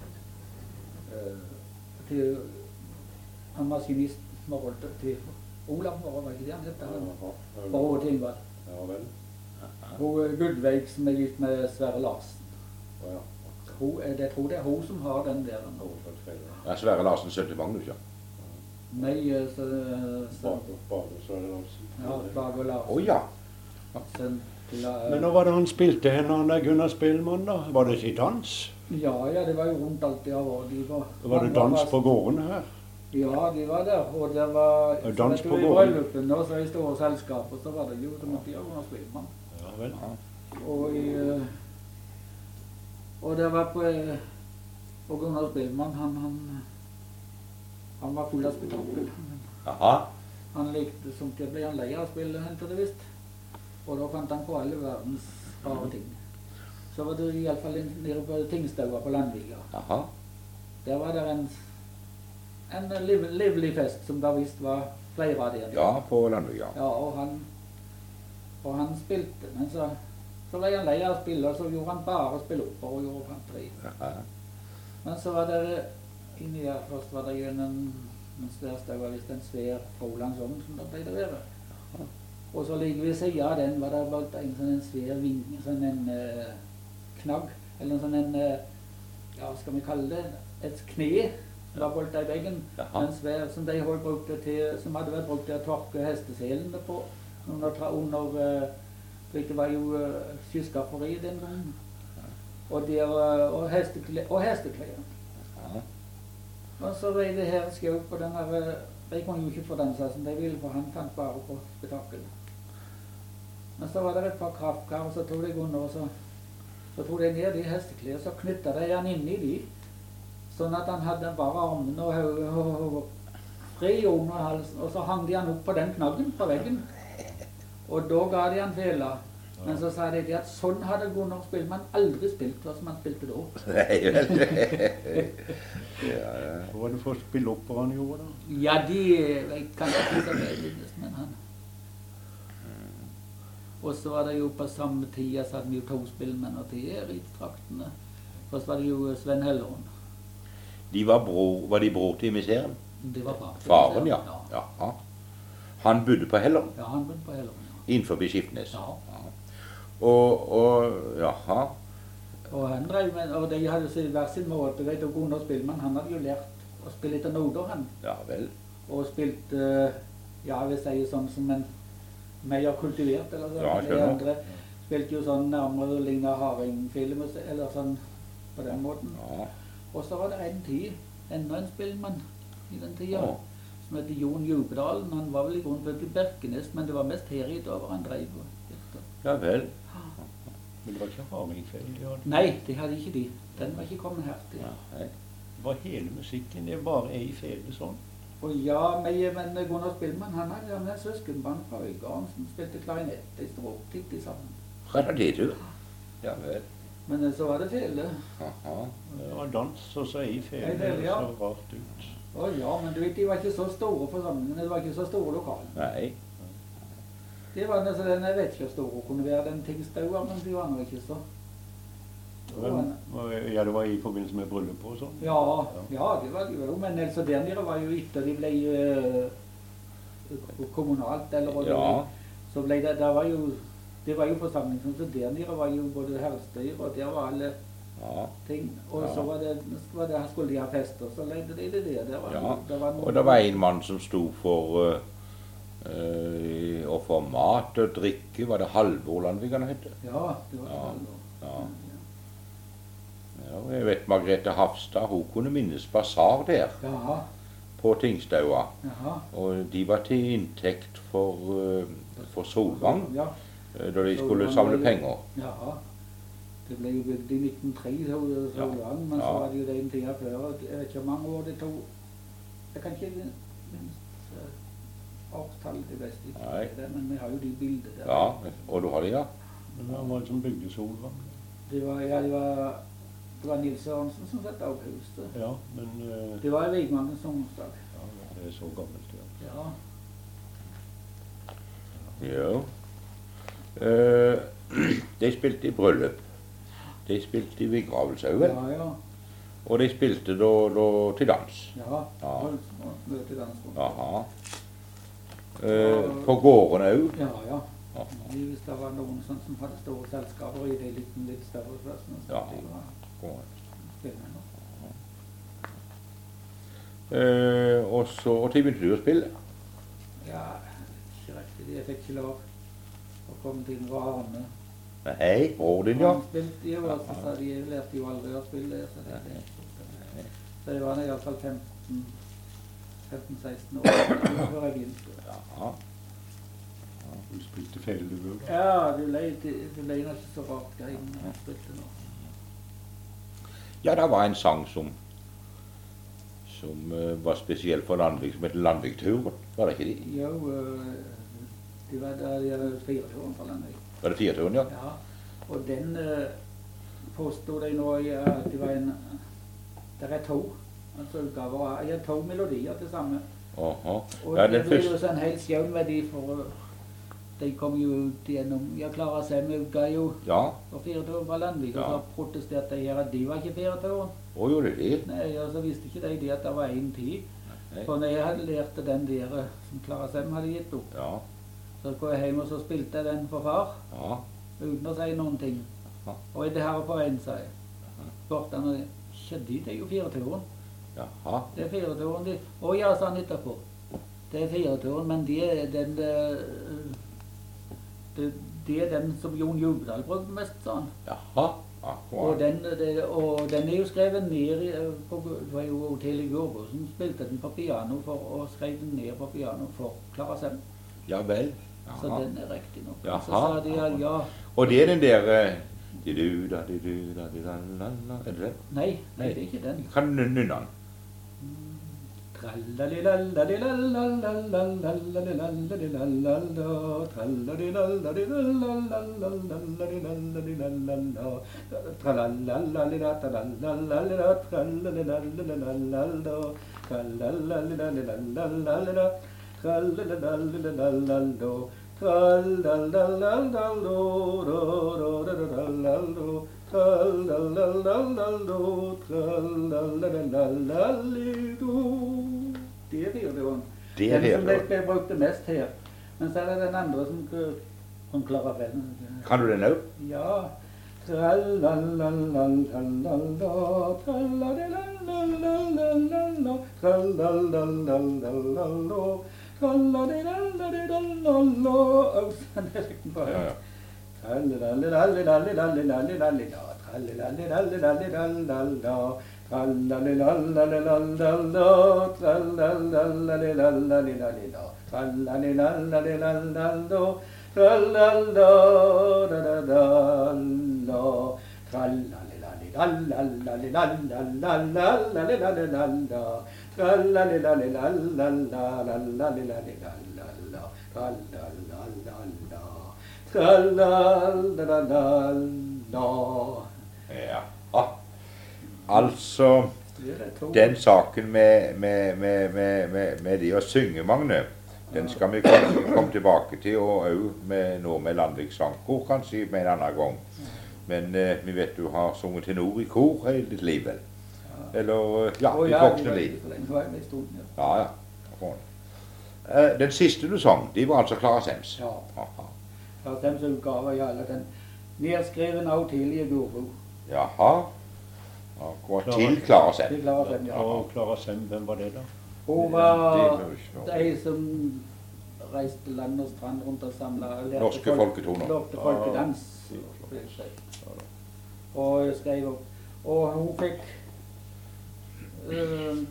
uh, til han maskinist Morholt, til Olav Morholt, var ikke det han hette han? Og til Ingvald. Ja vel. Hun uh, Gudveig som er gift med Sverre Larsen. Ja. Hun, er- jeg tror det er hun som har den der nå. Ja, Sverre Larsen, sønn til Magnus, ja. Nei, uh, så, så ja, Bager Larsen. Å ja. Sønn til, uh, Men nå var det han spilte henne, han der Gunnar Spillmann da? Var det til dans? ja, ja, det var jo rundt alltid av år. De var, Var det dans på gårdene her? Ja, de var der, og det var Og dans så vet på du, i gården. bryllupen og så i store selskaper, så var det jo det måtte gjøre Gunnar Spillmann. Ja vel. Og i eh, og det var på eh, og Gunnar Spillmann, han, han han var full av spetakkel. Jaha. Han likte som til ble han lei av å spille, hentet det visst. Og da fant han på alle verdens rare ting. Så var det i alle fall nede på Tingstaua på Landviga. Jaha. Der var det en en liv, livlig fest som da visst var flere av dem. Ja, på Landvik, ja. Ja, og han, og han spilte, men så, så ble han lei av å spille, så gjorde han bare spille opp og gjorde fanteri. Jaha. Men så var det, inni der først var det jo en, mens der stod var visst en svær Frolandsovn som det ble det være. Og så like ved siden av den var det bare en sånn en svær ving, sånn en eh, knagg, eller en sånn en, eh, ja, skal vi kalle det, et kne, som var boltet i veggen, Jaha. en svær som de holdt brukte til, som hadde vært brukt til å tørke hesteselene på, under, tra- under eh, det var jo uh, skyskafferi den gangen, og, der, uh, og, hestekle, og hesteklær. Ja. Og så ble det her skjøv på den her, uh, de kunne jo ikke få dansa som de ville, for han fant bare på spetakkel. Men så var det et par kraftkar, og så tog de under, og så, så tog de ned de hesteklær, så knyttet de han inn i de, sånn at han hadde bare armene og hodet og, og, fri under halsen, og så hang de han opp på den knaggen på veggen. Og da ga de han fela. Men så sa de at sånn hadde Gunnar Spillmann aldri spilt, hva som han spilte da. Nei vel. Ja, ja. Hva var det for spillopera han gjorde da? Ja, de jeg kan ikke huske det, men han. Og så var det jo på samme tid, så hadde vi jo to spillmenn og til her i traktene. Først var det jo Sven Helleron. De var, bror, var de bror til miseren? Det var far. Faren, ja. Ja, Jaha. Han bodde på Hellerum, ja han bodde på Helleron. Ja. innenfor Skiftnes. Ja. Og, og, jaha. Og han drev med, og de hadde sin hver sin måte, vet du, Gunnar Spillmann, han hadde jo lært å spille etter noter, han. Ja vel. Og spilt, eh, ja, jeg vil si sånn som en mer kultivert, eller sånn. Ja, jeg De skjønner. andre spilte jo sånn nærmere lignet Haring-film, eller sånn, på den måten. Ja. Og så var det en tid, enda en spillmann i den tida, Å. som heter Jon Djupedalen. Han var vel i grunnen født i Berkenes, men det var mest her i over han drev. og- Ja vel. Men det var ikke hardingfele de hadde? Nei, de hadde ikke de. Den var ikke kommet her til. Nei. Det var hele musikken, det er bare ei fele sånn. Og ja, men, men Gunnar Spillmann, han hadde en søskenbarn fra Øygarden som spilte klarinett. De stod opptitt i sammen. Hva er det du? Ja vel. Men så var det fele. Aha. Det var dans, og så ei fele, Ei fele, ja. så rart ut. Å ja, men du vet, de var ikke så store forsamlingene, det var ikke så store lokal. Nei. Det var nesten den, jeg vet ikke hvor store kunne være den tingstauer, men de var nå ikke så. Men, ja, det var i forbindelse med bryllup og sånn? Ja, ja, det var det jo. Men altså, der nede var jo etter de ble uh, kommunalt, eller Ja. så ble det, der var jo, det var jo forsamling, så der nede var jo både herrestyr, og der var alle Ja. ting. Og Ja. så var det, var det, skulle de ha fester, så leide de det der. Der var, Ja. der var noen, Og det var en mann som sto for uh, uh, og for mat og drikke. Var det Halvor Landvik han het? Ja, det var Ja. det. Ja. Ja, og jeg vet Margrethe Hafstad, hun kunne minnes basar der Ja, på Tingstaua. jaha. Og de var til inntekt for, uh, for Solvang, Ja, uh, da de skulle Solvang samle var jo- penger. ja. Det ble jo bygd i nitten tre, så, så Ja. lang, men Ja. så var det jo den tida før. Jeg vet ikke hvor mange år det tog. Jeg kan ikke minst uh, årstallet til best, ikke Nei. det, men vi har jo de bildene der. Ja, og du har det, ja? Men det var en som bygde Solvang. Det var, ja, det var, det var Nils Sørensen som satte opp huset. Ja, men uh, Det var i Vigmangens onsdag. ja, det er så gammelt, ja. Ja. Ja. Uh, de spilte i bryllup. De spilte i begravelse òg, vel? Ja, ja. Og de spilte da, da til dans. Ja. Ja. Møte dansrom. Aha. Uh, på gården òg. Ja, ja. Ja. Hvis det var noen sånn som hadde store selskaper i de litt, litt større plassene, så Ja. de var spillende. Uh, og så og til begynte du å spille. Ja, ikke riktig. Jeg fikk ikke lov å komme til en varme. Hei, bror din, ja. Han spilte jo, og så sa de, jeg lærte jo aldri å spille, så det, det, så det var i hvert fall femten seksten år før jeg begynte. Ja. Du spilte fele, du òg? Ja, du ble, du ble nok ikke så rart grein når jeg spilte nå. Ja, det var en sang som som uh, var spesiell for Landvik, som het Landvikturen. Var det ikke de? Jo, øh, de var der de hadde fireturen fra Landvik. Var det fireturen, ja? Ja, og den øh, påstod de nå ja, at det var en, det er to, altså utgaver, ja, to melodier til samme. Aha. Og Ja, det den ble jo første. sånn helt skjønn med de, for de kom jo ut gjennom, ja, Klara Sem utga jo Ja. for fireturen fra Landvik, og Ja. så protesterte de her at de var ikke fireturen. Å, gjorde de det? Nei, og så visste ikke de det at det var en tid. Nei. For når jeg hadde lært den der som Klara Sem hadde gitt opp, Ja. så kom jeg hjem og så spilte jeg den for far, Ja. uten å si noen ting. Ja. Og er det her på en, sa jeg. Spurte han, og ikke de, det er jo fireturen. Jaha. Det er fireturen de. Å ja, sa han etterpå. Det er fireturen, men det er den, det, det, det er den som Jon Jugdal brukte mest, sa han. Jaha. Og Akkurat. den, det, og den er jo skrevet ned i, på, det var jo Ottilie Gårdbo som spilte den på piano for, og skrev den ned på piano for Klara Sem. Ja vel. Så Jaha. den er riktig nok. Jaha. Så sa de at ja, Og det er den der eh, di-du, da, di-du, da, di-da-la-la. Er det den? nei, nei, det er ikke den. Kan du nynne den? Det er fireturen. Det er Den som fireturen. ble brukt mest her. Men så er det den andre som, som klarer vel. Kan du den òg? Ja. Tralalalala, tralalalalala, tralalalalala, tralalalalala. Og sånn er det bare. Ja, ja. Tralalalalalalalala, tralalalalalalalala, tralalalalalalalala, tralalalalalalalala, tralalalalalalalala, Tra-la-la-da-da-da-la. Tra-la-li-la-li-la-la-la-la-la-la-la-la-la-la. Tra-la-li-la-li-la-la-la-la-la-la-la-la. Tra-la-la-la-la. Tra-la-la-la-la-la. Ja. Ah. Altså, den saken med, med, med, med, med, med det å synge, Magne, den skal vi komme, komme tilbake til, og også med noe med Landvik sangkor, kanskje, med en annen gang. Men eh, vi vet du har sunget tenor i kor hele ditt liv, vel? Eller, ja, ditt voksne liv. Ja, ja. Eh, den siste du sang, de var altså Clara Sems. Ja. Clara Sems utgave i alle den nedskreven av tidlige Guru. Jaha. Akkurat til Clara Sem. Til Clara Sem, ja. Og Clara Sem, hvem var det da? Hun var de som reiste land og strand rundt og samlet norske folk, folketoner. Lærte folkedans. Og skrev opp. Og hun fikk uh,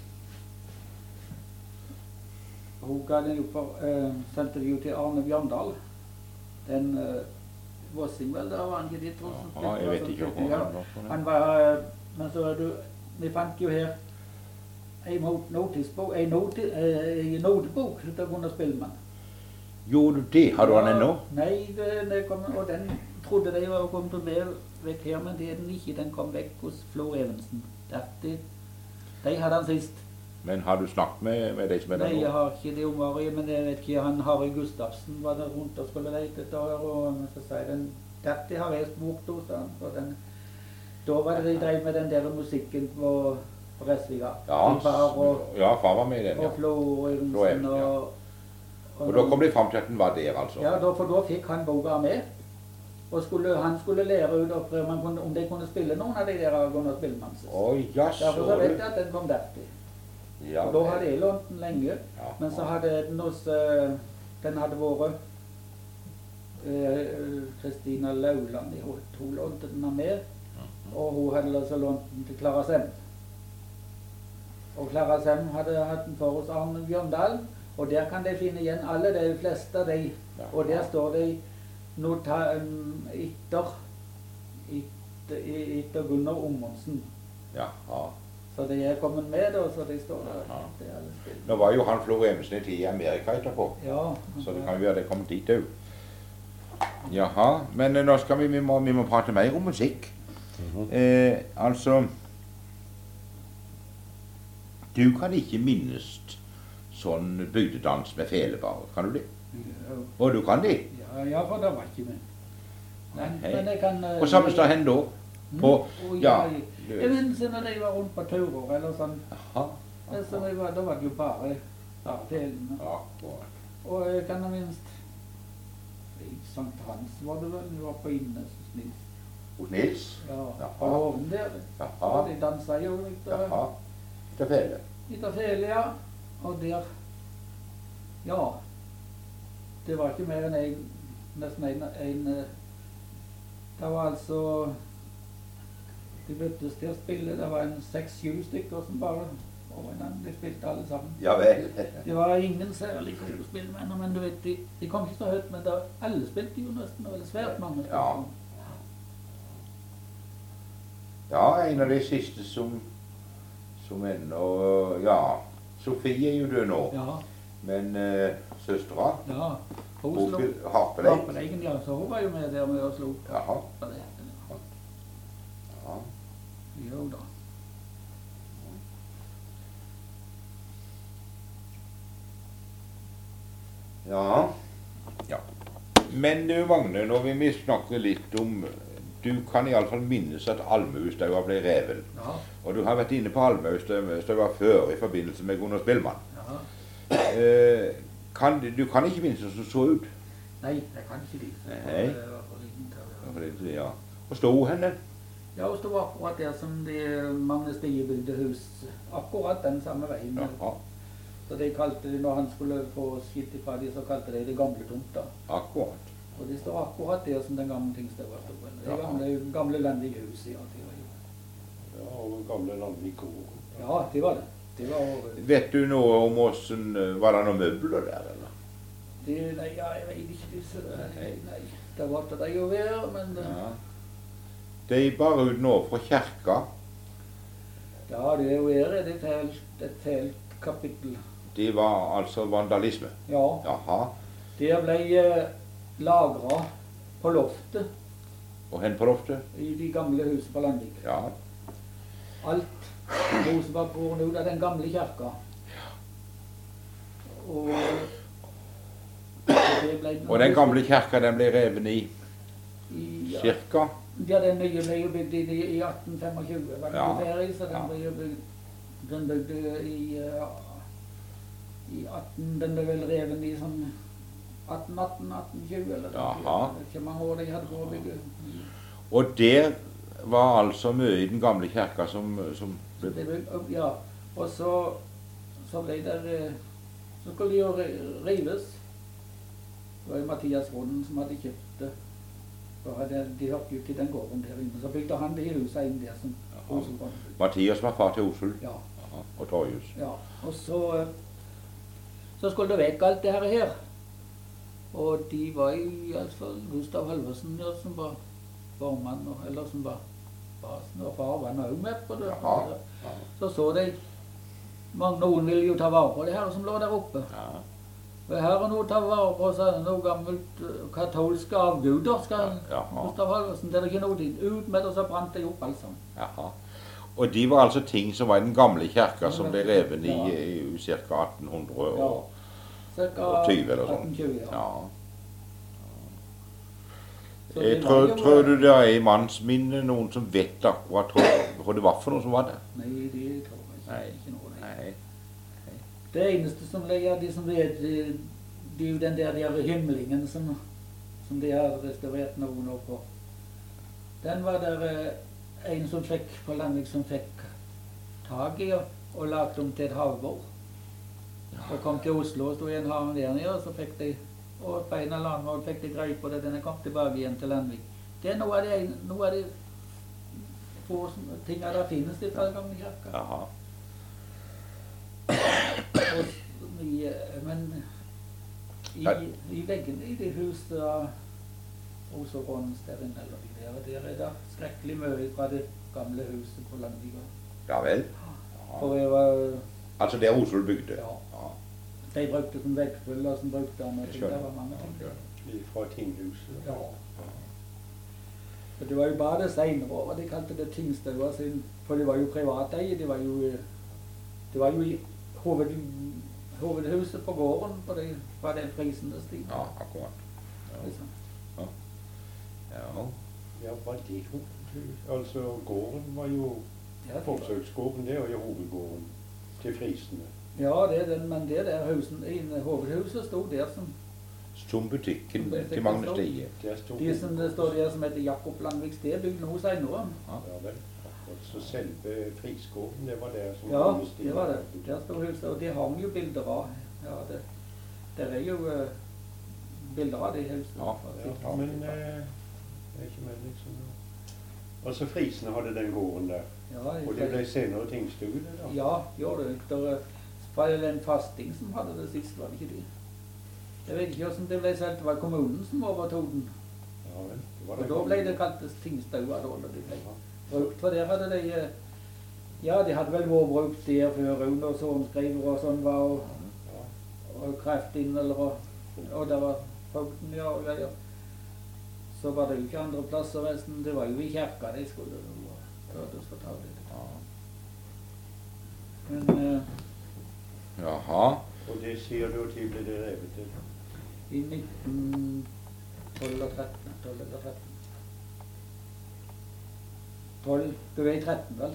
hun ga den jo for, uh, sendte det jo til Arne Bjørndal. Den uh, Vossing, vel, da var han ikke ditt. Ja, jeg vet ikke hva han var. Han var, men så er du, vi fant jo her en notesbok, en note, eh, notebok til Gunnar Spillmann. Gjorde du det? Har du han ennå? Nei, det, det kom, og den trodde de var kommet til å være vekk her, men det er den ikke. Den kom vekk hos Flor Evensen. De, de hadde han sist. Men har du snakket med, med de som er der nå? Nei, jeg har ikke det om Ari, men jeg vet ikke. Han Harry Gustavsen var der rundt og skulle lete etter, og så sier den, dette har jeg spurt hos han, og den, da var det de drev med den der musikken på, på Resviga. Ja, far og, ja, far var med i den, ja. Og Flor Evensen, Flor Evensen, ja. Og, og, og da kom de frem til at den var der, altså? Ja, da, for da fikk han boka med. Og skulle, han skulle lære ut og prøve man kunne, om de kunne spille noen av de der Gunnar Spillmanns. Oi, ja, så derfor så vet jeg at den kom dertil. Ja, og da hadde jeg lånt den lenge, ja, men så hadde den hos, uh, den hadde vært Kristina uh, Lauland, hun, hun lånte den av meg, og hun hadde altså lånt den til Clara Sem. Og Clara Sem hadde hatt den for hos Arne Bjørndal, og der kan de finne igjen alle de fleste av de, og der står de nota, um, etter, etter, etter Gunnar Ommonsen. Ja, ja. Så de er kommet med, og så de står der. Ja. Det er alle spill. Nå var jo han Flor Evensen i tid i Amerika etterpå, Ja. så det kan jo være det kommer dit òg. Jaha, men nå skal vi, vi må, vi må prate mer om musikk. Mhm. Eh, altså, du kan ikke minnes sånn bygdedans med fele bare, kan du det? Ja, Og du kan det? ja, ja, for det var ikke med. Men, Hei. men jeg kan... uh, Og samme stod hen da? På, mm, ja. jeg, jeg minns når de var rundt på turer, eller sånn. Jaha. Men så de var, da var det jo bare, bare felene. Akkurat. Og jeg kan minst... I Sankt Hans var det vel, vi var på Innes hos Nils. Hos Nils? Ja, Jaha. på Hoven der. Jaha. Og de danset jo litt. uh, Jaha. Til fele? Litt av fele, ja. Og der... Ja. Det var ikke mer enn en, nesten en, en eh, det var altså, de møttes til å spille, det var en seks-sju stykker som bare, og de spilte alle sammen. Ja vel. Det var ingen særlig gode spillmenn, men du vet, de, de kom ikke så høyt, men da, alle spilte jo nesten, det var svært mange Ja. stykker. Ja, en av de siste som, som ennå, ja, Sofie er jo død nå, Ja, men uh, søstera, ja. Hun hun slo spil- Harpeleik. Harpelegen, ja, så hun var jo med der med å slå Jaha. på det. Ja. Jo da. Ja. Ja. Men du Magne, når vi vil snakke litt om, du kan i alle fall minnes at Almøystaua ble revet. Ja, Og du har vært inne på Almøystaua før i forbindelse med Gunnar Spillmann. ja. Eh, kan, du kan ikke minnes hvordan det så ut? Nei, jeg kan ikke det. Nei. Det var for liten til å- Ja. Hvor sto henne? Ja, hun stod akkurat der som de Magne Stie bygde hus. Akkurat den samme veien. Jaha, Så de kalte det, når han skulle få skitt ifra de, så kalte de det gamle tomta. akkurat. Og de står akkurat der som den gamle Tingstøva stod. De Jaha. gamle, gamle Landvik-hus, ja, de var jo. Ja, og gamle Landvik kor. Ja, det var det. Det var, Vet du noe om hvordan, var det noen møbler der, eller? Det, nei, ja, jeg vet ikke disse. Nei, nei. Det var det jo være, men Ja. De bar ut nå fra kirka. ja, det er jo være et helt, et helt kapittel. Det var altså vandalisme. Ja, Jaha. det ble eh, lagret på loftet Og hen på loftet? i de gamle husene på Landvik. Ja. Alt som var båret ut av den gamle kirka. Og, det ble, Og den gamle kirka, den ble revet i i, ja, cirka? ja, den nye ble jo bygd i, i atten femogtjue. Var den Ja. jo ferdig, så den Ja. ble jo bygd, den bygde i, uh, i atten, den ble vel reven i sånn atten atten, atten tjue eller noe. Jaha. Jeg vet ikke hvor mange år de hadde på å bygge. Og der var altså mye i den gamle kirka som, som ble Det ble, ja, og så, så ble det, eh, så skulle de jo ri- rives. Det var jo Mathias Ronden som hadde kjøpt det. Og hadde, de hørte jo til den gården der inne. Så bygde han det i huset inn der som Jaha. Rosenborg. Mathias var far til Osel. Ja, Jaha. Og Torjus. ja. Og så, eh, så skulle det vekk alt det her her. Og de var jo i alle fall Gustav Halvorsen ja, som var formann, og- eller som var basen, og far var også med på det. Jaha. Ja. Så så de, mange, noen ville jo ta vare på det her som lå der oppe. Ja. Og her er noe å ta vare på, så er det noe gammelt uh, katolske avguder, skal Jaha. Gustav Halvorsen. Det er ikke noe tid. Ut med det, og så brant det opp alt sammen. Jaha. Og de var altså ting som var i den gamle kirka som ble revet i, Ja. i ca. atten hundre Ja. og, Cirka og tyve eller sånn. atten tjue, ja. Ja. Så Jeg det tror, var jo, tror du det er i mannsminne noen som vet akkurat hva, hva det var for noe som var der? Nei, det tror jeg ikke. Nei. ikke noe, nei. Nei. Det eneste som det er, de som vet, det det er jo den der, der himlingen som, som de har restaurert noen år på. Den var der eh, en som fikk på Landvik som fikk tag i og, og lagt om til et havbord. Og kom til Oslo og stod i en havn der nede, og så fikk de, og på en eller annen måte fikk de greie på det, den er kommet tilbake igjen til Landvik. Det er noe av det, noe av det få som- ting der finnes i fra den gamle kirka. Jaha. Og vi, men i, i veggene i det huset av Rosenborgs der inne, eller de der, der er det skrekkelig mye fra det gamle huset på Landvik. Ja vel. For jeg var, Altså der Osel bygde? ja, Ja. de brukte som veggfyller, som brukte han, og Jeg ting, det skjønner. var mange ting. Ja. Fra tinghuset. Ja. For det var jo bare det senere år, de kalte det tingstøver, siden- for det var jo privateie, det var jo, eh, det var jo i hoved, hovedhuset på gården, på det, fra den frisende sti. Ja, akkurat. Ja. Liksom. Ja. Ja, var det hovedhus? Altså gården var jo Ja, det var- forsøksgården, det var jo hovedgården til frisene. ja, det er den, men det der husen, ene hovedhuset stod der som, Som butikken Som butikken til Magne stod. Stie. Der stod de som det står der som heter Jakob Landviks, det er bygd noe senere. Ja vel. Akkurat. Så selve frisgården, det var der som Ja, Magne Stie det var det. bodde. Der står huset, og de hang jo bilder av. Ja, det, der er jo uh, bilder av det huset. Ja, Ja, men eh, det er ikke mer liksom. Altså frisene hadde den gården der, Ja, og det ble senere tingstue det da. ja, gjorde det. Der var det en fasting som hadde det sist, var det ikke det? Jeg vet ikke hvordan det ble selv, det var kommunen som overtog den. Ja vel. Det var Og den da ble gamle. det kalt tingsdaua da, når de ble Ja. brukt. For der hadde de, eh, ja, de hadde vel vært brukt der før under sorenskriver og sånn var, og, Ja. og kreft inn, eller, og, og der var fogden, ja, og greier. Så var det jo ikke andre plasser resten, det var jo i kirka de skulle, og du skal ta det. Ja. Men eh, Jaha. Og det sier du at de ble det revet til? i nitten tolv og tretten, tolv eller tretten. tolv, du er i tretten vel?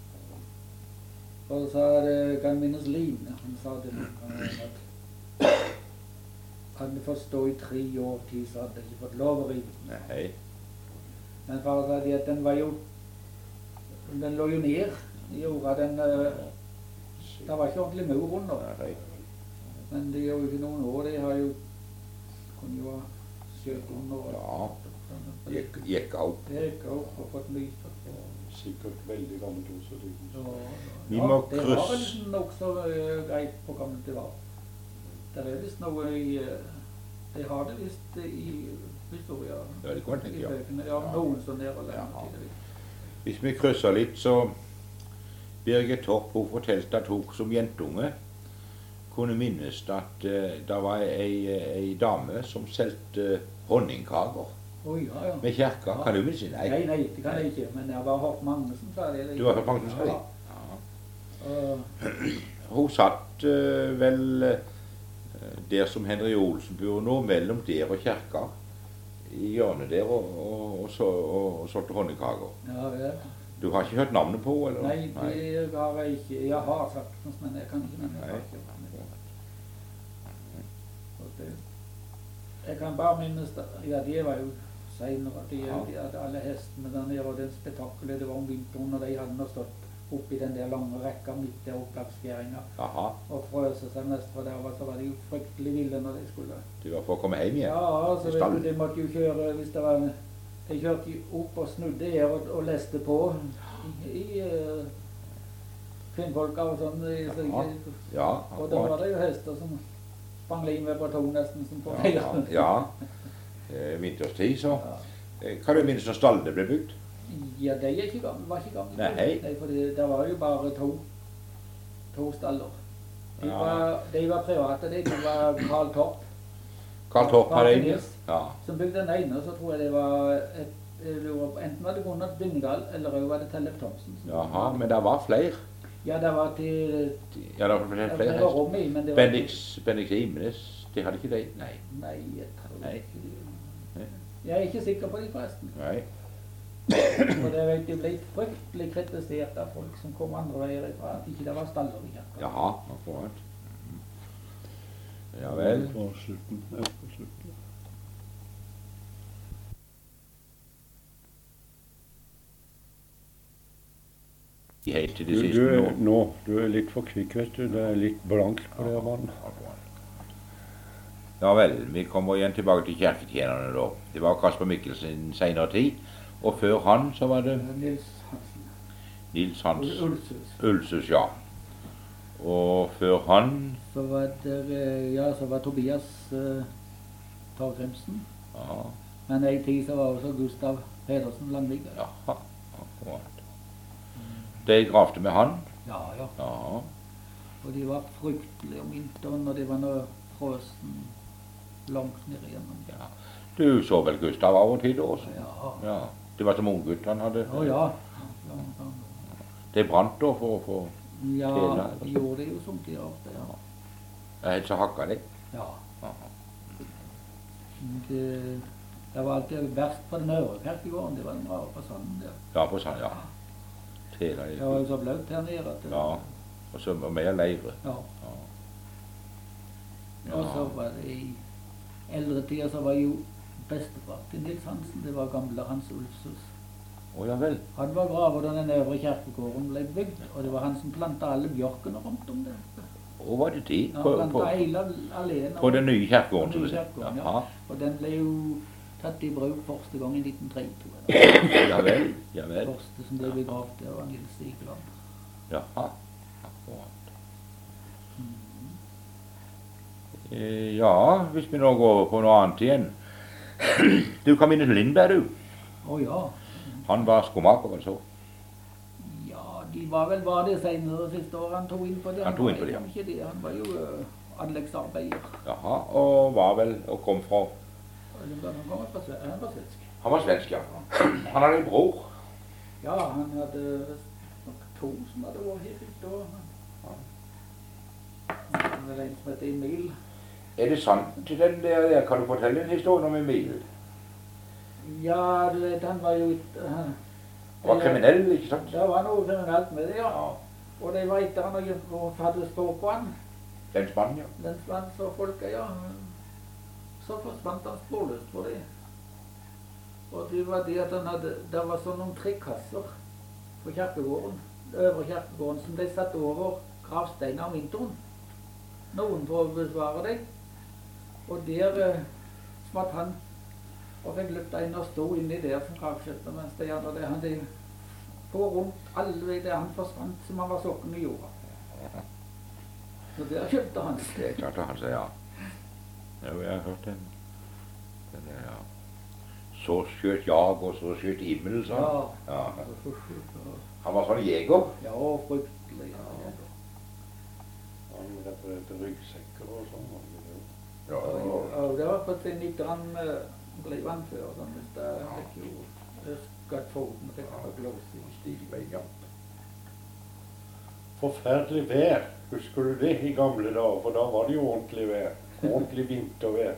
Og så er det, kan minnes Line, han sa det noen ganger, at hadde fått stå i tre år tid, så hadde jeg ikke fått lov å rive den. Nei. Men far sa de at den var jo, den lå jo ned i jorda, den, eh, det var ikke ordentlig mur under. Nei. Men det er jo ikke noen år, de har jo, kunne jo ha skjøt under. og- Ja. Gikk, gikk opp. Det gikk opp og fått myter. Sikkert veldig gammelt også. Det huset. Så, Vi ja, må det var krysse- vel nokså uh, greit hvor gammelt det var. Der er visst noe i uh, De har det visst i historia. Ja, det kan jeg tenke, I ja. bøkene. Ja, Ja. noen som der og Ja. lenger tydeligvis. Hvis vi krysser litt, så Birgit Torp hun fortalte at hun som jentunge kunne minnes at uh, det var ei, ei dame som solgte honningkaker Oi, ja, ja. med kjerka. Ja. Kan du minnes det? Nei, nei, det kan jeg ikke. Men jeg har bare hørt mange som sa det. Du har hørt mange som sa det? Ja. Og, Hun satt uh, vel uh, der som Henry Olsen bor nå, mellom der og kjerka. I hjørnet der og, og, og, så, og, og solgte honningkaker. ja, vel. Du har ikke hørt navnet på henne? Nei, det har jeg ikke. Jeg har sagt men jeg kan ikke. Men jeg, har Nei. ikke. Og det, jeg kan bare minnes det. Ja, det var jo senere. De, Ja. de hadde alle hestene der nede, og det spetakkelet det var om vinteren, og de hadde nå stått oppi den der lange rekka midt der oppe langs skjæringa Jaha. og frøse seg mest, for der var, så var de jo fryktelig ville når de skulle. Det var for å komme hjem igjen? Ja, altså, I vet stallen. du, de måtte jo kjøre hvis det var de kjørte jo opp og snudde her og, og leste på i, i uh, kvinnfolka og sånn. i- Så Ja. de, Ja, og da var akkurat. det jo hester som sprang limet på to nesten som på Ja, veier. ja. Eh, vinterstid, så. Ja. Eh, Hva du minnes når stallene ble bygd? Ja, de er ikke gamle, var ikke gamle. Nei. Nei, for det, det var jo bare to, to staller. De, Ja. var, de var private, de. Det var Karl Torp Karl Torp hadde Parken ingen? Nils. Ja. som bygde den ene, så tror jeg det var et, det var, enten var det Gunnar Bindegall, eller også var det Tellef Thomsen. som- Jaha, men det var flere? Ja, det var til, Ja, det var flere, det flere var hester. rom i, men det var... Bendix, Bendix Imenes, de hadde ikke de? Nei. Nei, jeg tror Nei. ikke det. Nei. Jeg er ikke sikker på de forresten. Nei. For det vet jeg ble fryktelig kritisert av folk som kom andre veier ifra, at ikke det var staller i kirka. Jaha, akkurat. Ja vel. På slutten. Ja, på slutten. De helt til Du, det du, siste er, nå. nå, du er litt for kvikk, vet du. Det er litt blankt på det vann. Ja vel, vi kommer igjen tilbake til kirketjenerne da. Det var Kasper Mikkelsen senere tid, og før han så var det Nils Hansen. Nils Hans Ulshus. Ulsus, ja. Og før han, Så var det, eh, ja, så var Tobias uh, Torgrimsen. ja, Men en tid så var også Gustav Pedersen Landvik. jaha, akkurat. De gravde med han, Ja, ja. ja, Og de var fryktelige om vinteren, og det var noe frosten langt ned igjennom. ja. Du så vel Gustav av og til da også? Ja. Ja. Det var som unggutt han hadde. Å ja. Ja, Det brant da for, for ja, Tena, de gjorde det jo som de ofte, ja. ja, helt så hakka det. Ja. Jaha. Det, det var alltid verst på den øvre kirkegården, det var den rare på sanden der. Ja, på sånn, ja. Tela Det var i. jo så blaut her nede at det, Ja. Og så og mer leire. ja. Ja. Og så var det i eldre tider så var jo bestefar til Nils Hansen, det var gamle Hans Ulfshus. Å ja vel. Han var graver da den øvre kirkegården ble bygd, og det var han som planta alle bjørkene rundt om det. Og var det tid? Han På, planta på, hele alene. på den nye kirkegården, Den nye som du sier? kirkegården, ja. Jaha. Og den ble jo tatt i bruk første gang i nitten tre, tror jeg. Ja vel. Ja Det vel. første som ble begravd der var Nils Igeland. Jaha. Akkurat. Mm. Eh, ja, hvis vi nå går over på noe annet igjen. Du kan minnes Lindberg, du. Å ja. Han var skomaker, altså. Ja, de var vel bare det senere siste året han tok inn på det. Han tok inn på det, ja. var ikke det. Han var jo uh, anleggsarbeider. Jaha, og var vel og kom fra Han var fra Sve- han var svensk. Han var svensk, ja. Han hadde en bror. Ja, han hadde nok to som hadde vært her ute. og Han var en som heter Emil. Er det sant, den der, kan du fortelle en historie om Emil? Ja, du vet, han var jo et- han, Han var kriminell, ikke sant? Det var noe kriminelt med det, ja. Ja. Og de var etter han og hadde spår på han. Lensmann, ja. Lensmanns og folka, ja. Så forsvant han sporløst for det. Og det var det at han hadde, det var sånn noen trekasser på kirkegården, øvre kirkegården, som de satt over gravsteiner om vinteren. Noen for å besvare dem. Og der eh, smatt han og fikk løpt inn og stå inni der som gravskjøtter, mens de andre der hadde på rundt alle vei der han forsvant som han var sokken i jorda. Så der kjøpte han. Det er klart at han sier ja. Jo, jeg har hørt den. Det er, ja. Så skjøt jag, og så skjøt himmel, sa han. Ja. Ja. Han var sånn jeger. Ja, fryktelig. Ja. Han reparerte ryggsekker og sånn. Ja, Ja, det var på sin litt grann ble han før, sånn, hvis det fikk jo skatt foten, fikk han på lås i. stigbein, ja. Forferdelig vær. Husker du det i gamle dager? For da var det jo ordentlig vær. Ordentlig vintervær.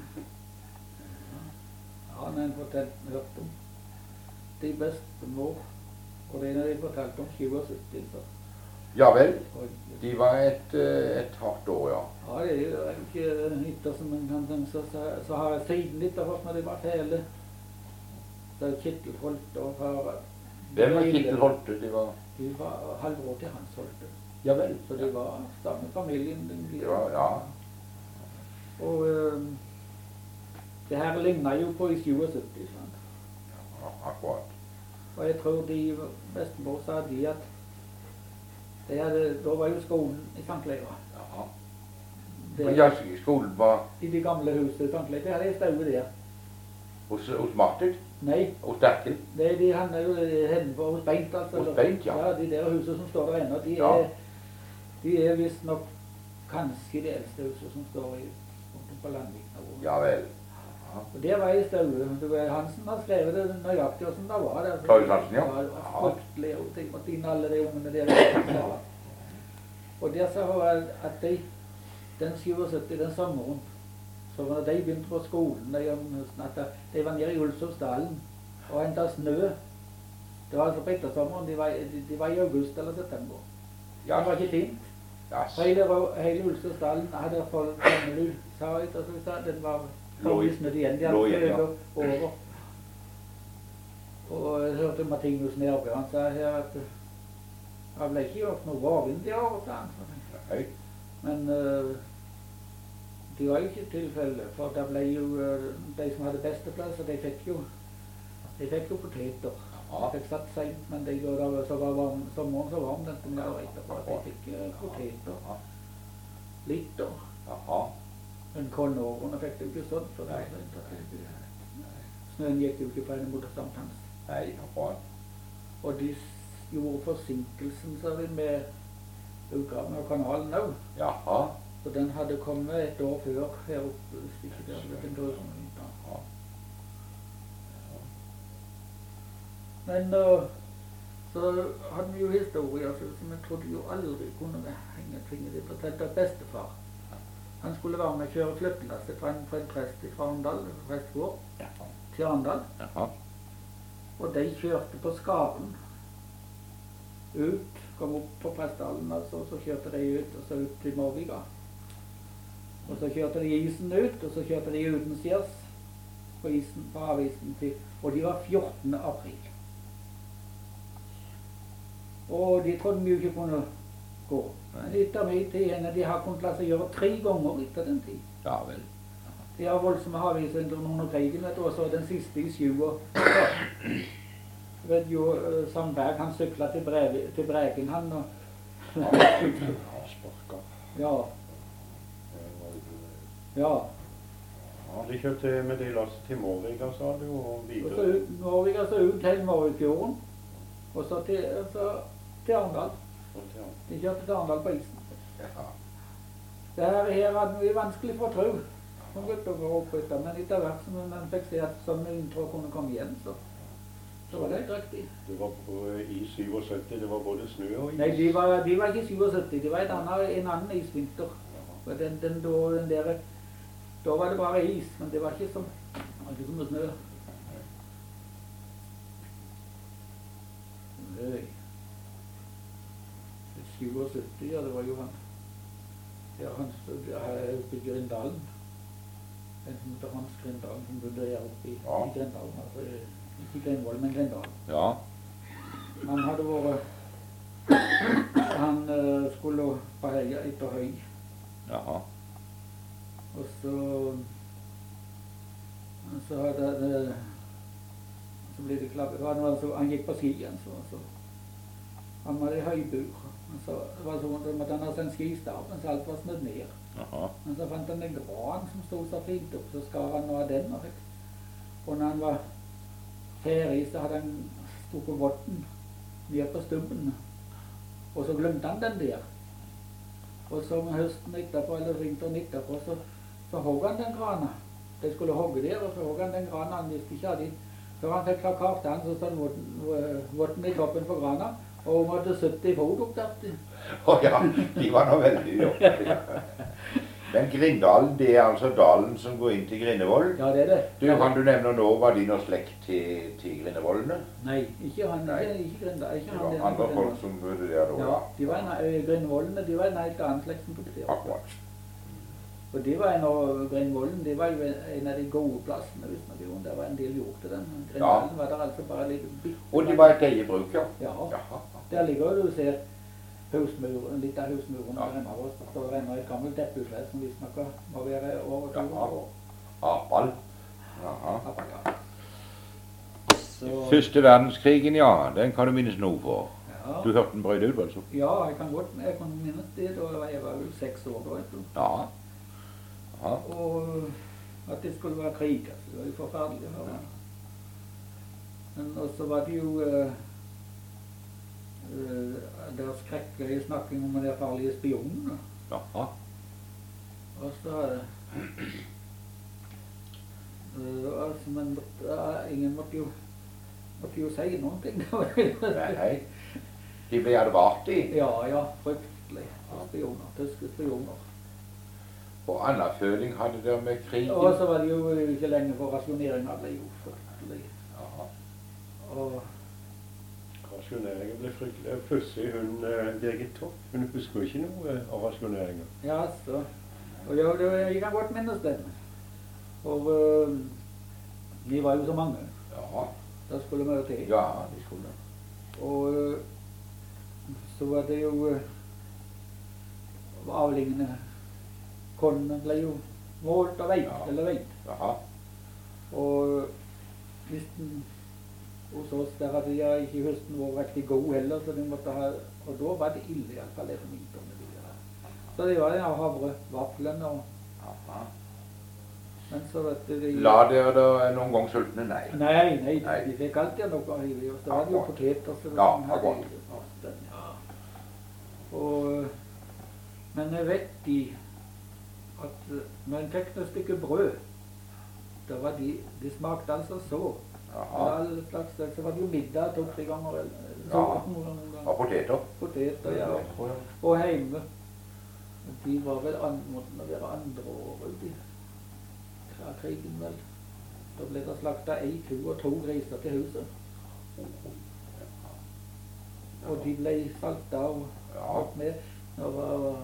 Ja, men jeg fortalte, hørt om de bestemor, og det er når de fortalte om syttisju, så. Ja vel, Og, de var et, eh, et hardt år, ja. ja, det er jo ikke hytter som man kan tenke seg, så, så har jeg siden litt av oss når de var fæle. Så er Kittel Holte og far. Hvem var Kittel Holte? De var... De var halvbror til Hans Holte. Ja vel. Så de var samme familien. Den Det var, ja. Og øh, det her lignet jo på i syttisju, sant? Ja, akkurat. Og jeg tror de bestemor sa de at de hadde, da var jo skolen i Sankt Leira. Ja. Det- Men ja, skolen var I de gamle husene i Sankt Leira. Det hadde jeg stået der. hos, hos Martin, Nei, hos Derkel. det, de handler jo henne på hos Beint, altså. Hos Beint, ja. Ja, de der husene som står der ennå, de Ja. er, de er visst nok kanskje de eldste husene som står i, på Landvik nå. Ja vel. Og der var jeg støve. Du vet, Hansen har skrevet det nøyaktig hvordan det var der. Klaus Hansen, ja. Ja, det var fryktelig, og tenk på dine alle de ungene der. Og der sa hun at de, den syttisju, den sommeren, så når de begynte på skolen, de, at de var nede i Ulsovsdalen og hentet snø. Det var altså på ettersommeren, de var, de, de var i august eller september. Ja. Det var ikke fint. Ja. Hele, hele Ulsovsdalen hadde fått gammel sa ut, og så sa den var Lå i- forvisnet igjen. De lå hadde igjen, ja. prøvd over. Og jeg hørte Martinus Nærbø, han sa her at det ble ikke gjort noe vårvind i år, sa han. Hei. Men uh, det var jo ikke tilfelle, for det ble jo uh, de som hadde besteplasser, de fikk jo, de fikk jo poteter. Ja. De fikk satt sent, men de går da så var varm, sommeren så varm den som jeg vet, for at de fikk uh, poteter. Ja. Litt da. Jaha. Men kornårene fikk det jo ikke sånn, for Nei. det, snøen gikk jo ikke på en måte sankthans. Nei, akkurat. Og de s- gjorde forsinkelsen, sa vi, med utgaven av kanalen nå. Jaha. Så den hadde kommet et år før her oppe, hvis ikke det hadde vært en grønn. Jaha. Men uh, så hadde vi jo historier så- som jeg trodde jo aldri kunne henge ting i. Det fortalte at bestefar. Han skulle være med å kjøre flyttelasset fra en, fra en prest fra Arendal, prestgård, Jaha. til Arendal. Jaha. Og de kjørte på Skaren ut, kom opp på Prestdalen, altså, og så kjørte de ut, og så ut til Morviga. Og så kjørte de isen ut, og så kjørte de utenskjærs på isen, på havisen til, og de var fjortende april. Og de trodde vi jo ikke kunne gå. Men etter min tid, henne, de har kunnet la seg gjøre tre ganger etter den tid. Ja vel. De har voldsomme haviser under noen krigen, vet du, og så den siste i sju år. Jeg vet jo, eh, Sandberg, han syklet til, Brev, til Breken, han, og Asparka. ja, ja. Ja, de kjørte med det lasset til Måriga, sa du, og Og så videre. ut, Norge, så ut hele Morgefjorden, og så til, så til Arendal. De kjørte til Arendal på isen. Jaha. Det her, her hadde vi vanskelig for å tro, som gutter var oppe etter, men etter hvert som man fikk se at sånne inntrykk kunne komme igjen, så, så var det helt riktig. Det var på, i syttisju, det var både snø og is. Nei, de var, de var ikke syttisju, det var et annet, en annen isvinter. Og Den, den, da, den der, da var det bare is, men det var ikke som, det var ikke som snø. Nei. syttisju, ja, det var jo han. Ja, han stod her oppe i Grindalen. En som heter Hans Grindalen, som bodde her oppe i, Ja. i Grindalen. Altså, ikke Grindvoll, men Grindalen. Ja. Han hadde vært, han uh, skulle på heia etter høy, Jaha. og så, så hadde det, så ble det klappet, han, var så, han gikk på skien, så, så han var i høybur, men så det var sånn at han hadde en skistav, men så alt var snødd ned. Jaha. Men så fant han en gran som stod så fint opp, så skar han noe av den og fikk Og når han var ferdig, så hadde han stukket votten ned på stubben. Og så glemte han den der. Og så om høsten etterpå, eller vinteren etterpå, så, så hogg han den grana. De skulle hogge der, og så hogg han den grana. Han visste ikke av det. Før han fikk klart kartet han, så stod votten i toppen på grana. Og hun hadde sytti fot opp der. Å ja, de var nå veldig oppe. Men Grindalen, det er altså dalen som går inn til Grindevold? Ja, det er det. Du, kan du nevne nå, var de noe slekt til, til Grindevoldene? Nei, ikke han, Nei. ikke, ikke Grindal. Ikke Det han, var andre folk som bodde der da? Ja, de var en, uh, Grindevoldene, de var en helt annen slekt som tok det. Akkurat. Og det var en av Grindevolden, det var jo en av de gode plassene, hvis man gjorde. Det var en del jord til den. Grindalen Ja. var der altså bare litt bitte. Og de var et eget bruk, ja? Ja. Jaha. Der ligger du ser husmuren, litt av husmuren Ja. der hjemme hos. Det står ennå et gammelt teppehus som visst nok må være over to Jaha. år. Apal. Jaha. Ja. Så, Første verdenskrigen, ja, den kan du minnes noe for. ja. Du hørte den brød ut, altså? Ja, jeg kan godt jeg kan minnes det. Da var jeg var jo seks år da, vet du. Ja. Jaha. Og at det skulle være krig, altså. Det var jo forferdelig å høre. Men også var det jo uh, uh, der skrekkelige snakking om de farlige spionene. Jaha. Og så uh, altså, men uh, ingen måtte jo måtte jo si noen ting. Nei. De ble advart i. Ja, ja, fryktelig. Spioner, tyske spioner. Og annen føling hadde dere med krigen? Og så var det jo ikke lenge for rasjoneringen ble jo fryktelig. Jaha. Og Rasjoneringen ble fryktelig. Plutselig hun eh, Birgit Topp, hun husker ikke noe eh, av rasjoneringen. ja, så. Og ja, det, jeg kan godt minnes den. Og uh, vi var jo så mange. Ja. Da skulle vi jo til. Ja, de skulle. Og uh, så var det jo uh, avlingene. Konen ble jo målt og veit, Ja. eller veit. Jaha. Og hvis den, hos oss der hadde jeg ikke høsten vært riktig god heller, så de måtte ha, og da var det ille i hvert fall etter vinteren med de der. Så det var den av havrevaflen og, Jaha. men så vet du, de, La dere da noen gang sultne? Nei. nei, nei, Nei. de fikk alltid noe i oss. Det var jo Akkurat. poteter. Så Ja, de hadde akkurat. i fasten, ja. Og, men jeg vet de, at uh, når en fikk noe stykke brød, da var de, de smakte altså så. Jaha. All slags, så var det jo middag to-tre ganger. eller så, Ja. noen ganger. Og poteter? Poteter, ja. Og hjemme. De var vel an, måtte det være andre året i krigen vel. Da ble det slakta ei ku og to griser til huset. Og de ble salta og Ja. alt med. Nå var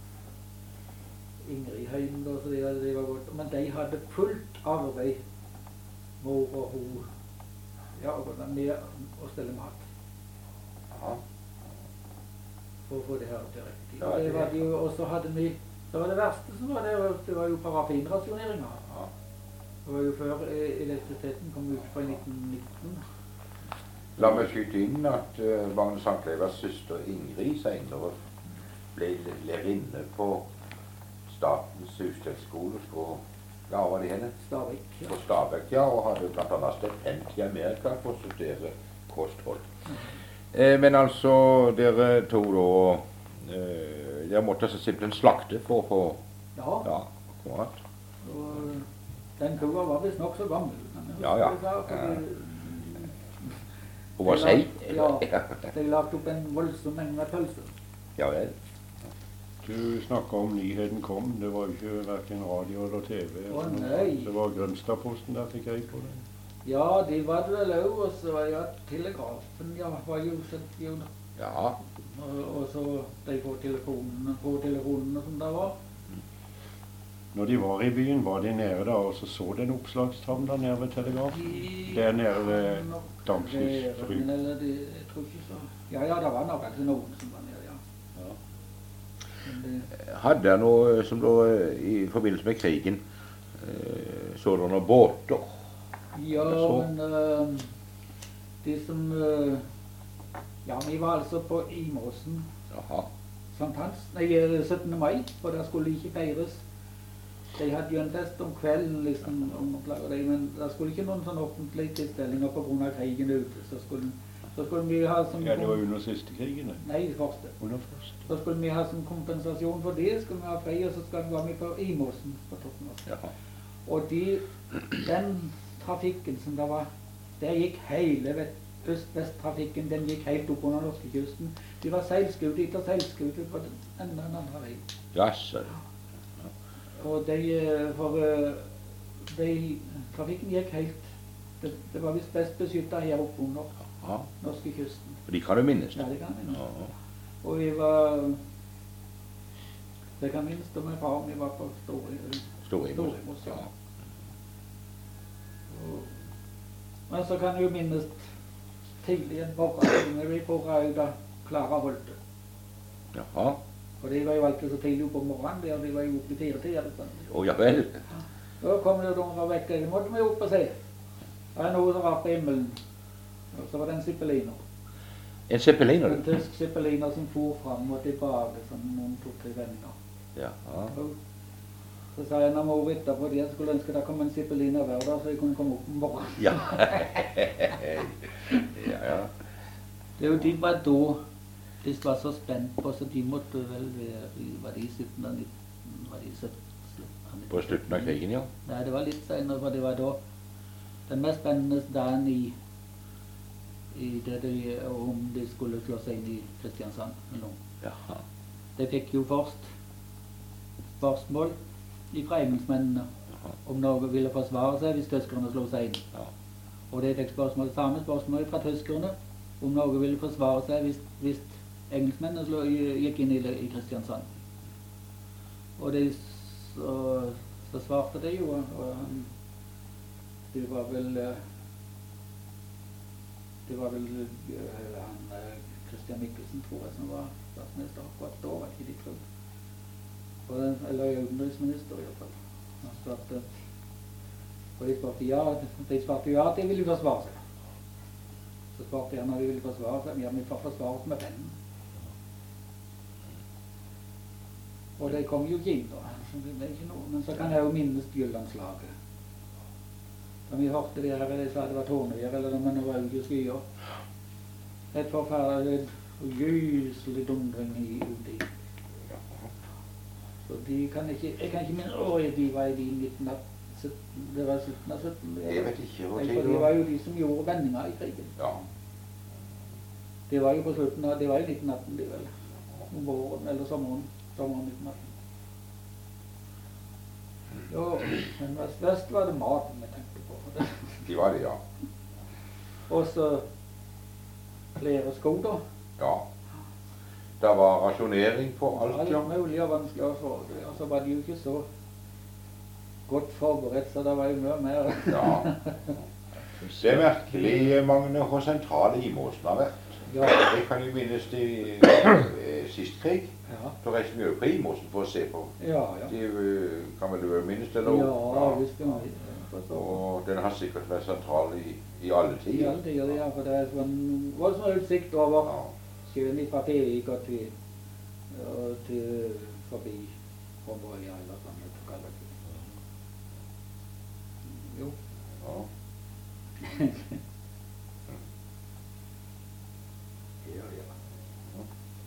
Ingrid hjemme, da, så det, det var godt. Men de hadde fullt arbeid, mor og hun, ja, og med å stelle mat. Jaha. For å få det her til riktig. Ja, Og det det- var det jo, og så hadde vi, det var det verste som var det, det var jo parafinrasjoneringer. Ja. Det var jo før eh, elektrisiteten kom ut på i nitten nitten. La meg skyte inn at uh, Magnus Sanklevers søster Ingrid senere ble lærerinne på Statens husstedskole på, ja, hva var det henne? Stavik. Ja. På Stabekk, ja, og hadde blant annet stipend i Amerika for å studere kosthold. Eh, men altså, dere to da, eh, dere måtte altså simpelthen slakte for å få, Ja, ja, akkurat. og den kua var visst nok så gammel. Men jeg Ja, ja. husker det, for Ja. de- Hun var de seig. lag- Ja, de lagde opp en voldsom mengde med pølser. Ja vel. Du snakket om nyheten kom. Det var jo ikke hverken radio eller T V. Å, eller noe nei. sånt. Det var Grønstadposten der fikk jeg på det. Ja, de var det vel òg, og så var ja, telegrafen, ja, var jo sendt jo, Ja, og, og så de på telefonene, på telefonene som det var. Når de var i byen, var de nede da, og så så de en oppslagstavn der nede ved telegrafen. Det er nede ved Damsens fry. Men eller det, jeg tror ikke så. Ja, ja, det var nok altså noen som var nede, ja. Ja. Men det, hadde jeg noe som da eh, i forbindelse med krigen, eh, så dere noen båter? ja, Jeg så. men øh, de som øh, ja, vi var altså på Imåsen Jaha. Sankt Hans, nei, øh, syttende mai, for der skulle ikke feires de hadde jo en fest om kvelden, liksom, om å plage det, men det skulle ikke noen sånn offentlige tilstelninger på grunn av krigen ute. Så skulle, så skulle vi ha som... Ja, det var under siste krigen, det. Nei, første. Under første. Så skulle vi ha som kompensasjon for det, skulle vi ha fri, og så skal vi være med på Imosen på toppen. Jaha. Og de, den trafikken som det var, der gikk hele øst-vest-trafikken, den gikk helt opp under norskekysten. De var seilskuter etter seilskuter på den ene den andre veien. Jaså. Og de, for de, trafikken gikk helt, det, det var visst best beskyttet her oppe under Ja. norskekysten. For de kan du minnes Ja, det. det kan jeg minnes. Ja. Og vi var, det kan jeg minnes da med far, vi var på Store, Store Imosen. Imosen, Ja. ja. Og, men så kan jeg jo minnes tidlig en borgerstund, vi borret ut av Klara Holte. Jaha. Og de var jo alltid så tidlig oppe om morgenen, der de var jo oppe i fire tider. Å, ja vel. Da kom det jo noen vekk, det måtte vi opp og se. Det er noe som var på himmelen. Og så var det en zippeliner. En zeppeliner? En tysk zippeliner som for fram og tilbake, som noen to-tre venner. Jaha. Så sa jeg når mor etterpå det, jeg skulle ønske det kom en zippeliner hver dag, så jeg kunne komme opp om morgenen. Ja. Ja, ja. Det er jo de var da, de var så spent på, så de måtte vel være, var de sytten og nitten, var de sytten? På slutten av krigen, ja. Nei, det var litt senere, for det var da den mest spennende dagen i, i det de, om de skulle slå seg inn i Kristiansand. Jaha. De fikk jo først spørsmål fra engelskmennene om noe ville forsvare seg hvis tyskerne slo seg inn. Ja. Og de fikk spørsmål, samme spørsmål fra tyskerne om noe ville forsvare seg hvis, hvis engelskmennene slå, gikk inn i, i Kristiansand. Og de så, så svarte de jo, og han, det var vel det var vel han Christian Michelsen, tror jeg, som var statsminister akkurat da, var ikke de tror. Og, eller utenriksminister i hvert fall. Han svarte, og de svarte ja, de svarte ja at de ville forsvare seg. Så svarte jeg når de ville forsvare seg, ja, vi får forsvare oss med pennen. Og de kom jo ikke inn da, så det ble ikke noe. Men så kan jeg jo minnes Jyllandslaget. Da vi hørte det her, de sa det var tårnøyer, eller men det var jo ikke skyer. Et forferdelig gyselig dundring i uti. Så de kan ikke, jeg kan ikke minne, åh, de var i de nitten sytten, det var sytten av sytten. Jeg vet ikke hva Nei, tid for det de var. var jo de som gjorde vendinger i krigen. Ja. Det var jo på slutten av, det var i nitten atten, det vel. Om våren, eller sommeren, sommeren nitten atten. Jo, men vest var det maten jeg tenkte på. De var det, ja. Og så flere sko da. Ja. Det var rasjonering på alt, ja. Alt mulig og vanskelig å få. Og så var de jo ikke så godt forberedt, så det var jo mye mer. Ja. Det er merkelig, Magne, hvor sentrale Imosen har vært. Ja. Jeg kan jo minnes de eh, sist krig. Ja. Så reiste vi jo på Imosen for å se på. Ja, ja. De eh, kan vel du minnes det nå? Ja, visst kan vi. Og den har sikkert vært sentral i, i alle I tider. alle tider, ja, for det er sånn voldsom utsikt over Ja. sjøen fra Fevik og til, og til forbi Håndbøya eller sånn, jeg kaller det. Jo. Ja. Ja, ja.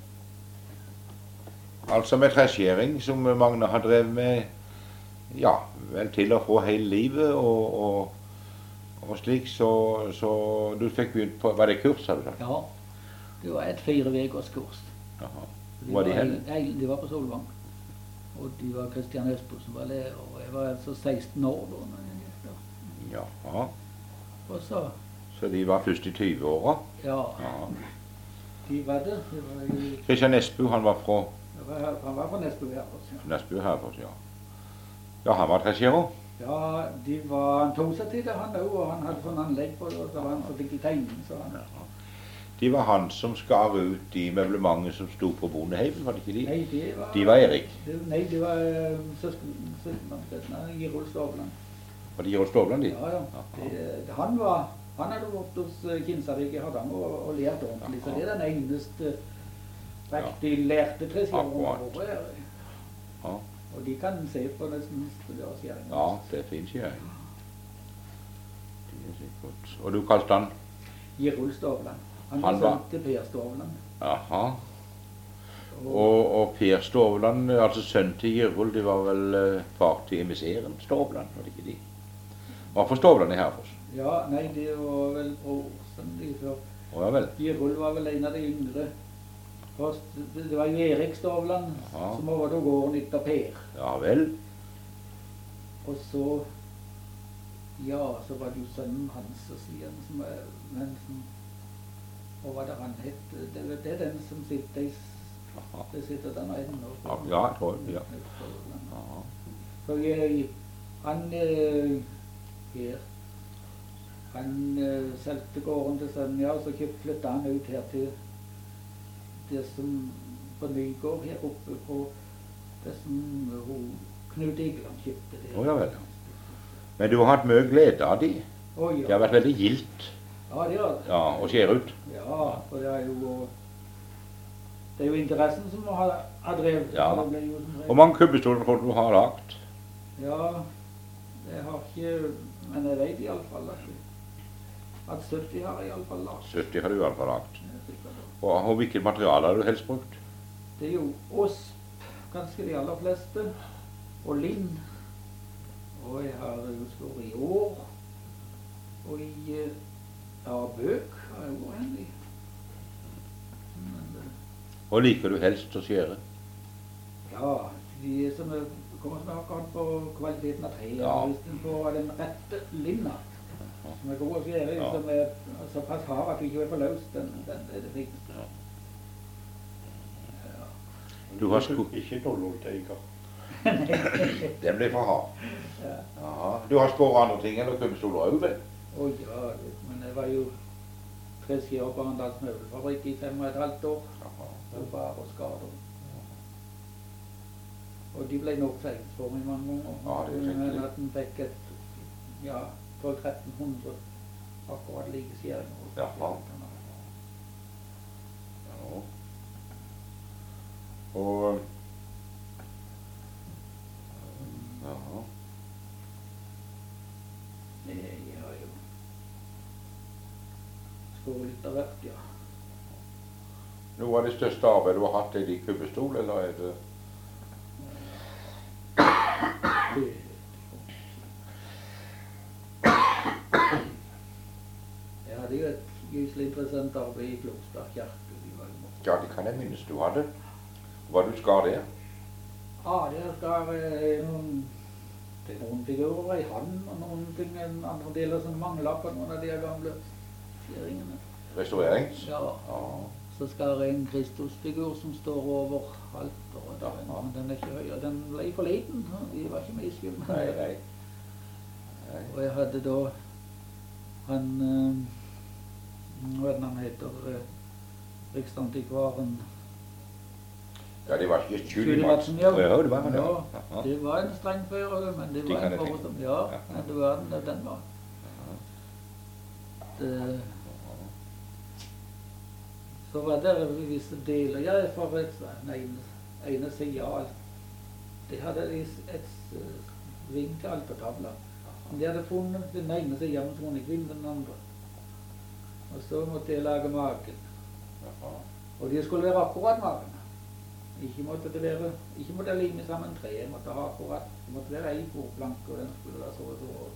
Altså med treskjæring, som Magne har drevet med, ja, vel til å få hele livet, og, og, og slik, så, så du fikk begynt på, var det kurs, har du sagt? Ja, det var et fire vekers kurs. Jaha. De Var de hen? Nei, de var på Solvang. Og de var Kristian Østbo som var lærer, og jeg var altså seksten år da. Når jeg gikk der. Jaha. Og så, Så de var først i tyve-åra? ja, Ja. de var det. Det var jo, Kristian Esbu, han var fra det var, her- han var fra Nesbø her også. Ja. Nesbu Herfors, ja. Ja, han var treskjærer. Ja, de var, han tok seg til det han også, og han hadde sånn anlegg på det, og så var han så fikk de tegning, så han. De var han som skar ut de møblementet som sto på bondeheimen, var det ikke de? Nei, det var... De var Erik. Det, nei, det var uh, søsken, søsken, Girol Stovland. Var det Georg Stovland, de? Ja, ja. Det, han var, han hadde vært hos uh, Kinsarvik i Hardanger og, og lært ordentlig, så det er den eneste riktig lærte treskjæren Akkurat. vår. Ja. Og de kan se på nesten studørskjæringen. Ja, det er fin skjæring. Det er sikkert. Og du kalte han? Jirul Stovland. Han Han var var- sønn til Per Stovland. Aha. Og, Og, og Per Stovland, altså sønnen til Jirul, de var vel eh, far til emissæren Stovland, var det ikke de? Hva for Stovland i Herfoss? ja, nei, det var vel brorsen de før. Å ja vel. Jirul var vel en av de yngre. Først, det det var jo Erik Stovland Ja. som overtok gården etter Per. Ja vel. Og så, ja, så var det jo sønnen hans og sier han som er, men som, og hva det han het, det, det er den som sitter i, s- Aha. det sitter der nå ennå. Ja, ja, jeg tror det, ja. Ja. Så jeg, han, eh, Per, han eh, solgte gården til sønnen, ja, så kjøpt- flyttet han ut her til det som på Nygård her oppe på det som hun, Knut Egeland kjøpte det. Å ja vel. Men du har hatt mye glede av de. Å, ja. Det har vært veldig gildt, Ja, det har det. ja, å skjære ut. Ja, for det er jo det er jo interessen som har, har drevet. Ja. Det ble jo som regel- Hvor mange kubbestoler tror du du har lagt? Ja, jeg har ikke, men jeg vet i alle fall at, at sytti har jeg i alle fall lagt. sytti har du i hvert fall lagt. Jeg er sikker på. Og og hvilket materiale har du helst brukt? Det er jo osp, ganske de aller fleste, og linn. Og jeg har jo skåret i år, og i eh, ja, bøk har jeg vært hendig. Men, eh, Og liker du helst å skjære? ja, de som er, kommer som akkurat på kvaliteten av treet, Ja. hvis den får den rette linna, som er god å skjære i, Ja. som er såpass hard at du ikke er for løs, den, den er det fineste. Ja. Ja. Du har sko... Ikke dollolteiger. Den ble for hard. Ja. Jaha. Du har skåret andre ting enn kubbestoler òg, vel? Å ja, men jeg var jo treskier på Arendals møbelfabrikk i fem og et halvt år. Jaha. Og bare skader. Og de ble nok feil for meg mange ganger. Ja, det er tenkelig. Men at den fikk et, ja, tolv til tretten hundre akkurat like skjæringer. Jaha. Ja. Og Jaha. Jeg har jo skåret litt av hvert, ja. Noe av det største arbeidet du har hatt, er de kubbestol, eller er det Det, jeg hadde jo et gyselig interessant arbeid i Flosberg kirke. De var jo Ja, det kan jeg minnes du hadde. Hva du skar der? Ja, der skal eh, noen, det er noen figurer i hand, og noen ting, en andre deler som mangler på noen av de gamle skjæringene. Restaurerings? Ja, Ja. så skal det en Kristusfigur som står over alteret. Ja. Men den er ikke høy, og den ble for liten. De var ikke med i skyld. Nei, nei. Nei. Og jeg hadde da han, eh, hva er det han heter, eh, Riksantikvaren. Ja, det var ikke Tjudi Tjudi Madsen, Madsen. ja. Ja, det var han, ja. Ja, Jaha. det var en streng fører, men det Det var kan en jeg tenke morsom. meg. Ja, Ja. men det var den, den var. Det, så var det visse deler, ja, for et, den ene, ene siden av alt. De hadde et, et eh, ving til altertavla. Men de hadde funnet den ene siden, men så kunne ikke vinne den andre. Og så måtte jeg lage magen. Jaha. Og de skulle være akkurat magen. Ikke måtte det være, ikke måtte jeg lime sammen tre, jeg måtte ha akkurat, det måtte være ei bordplanke, og den skulle være så og så.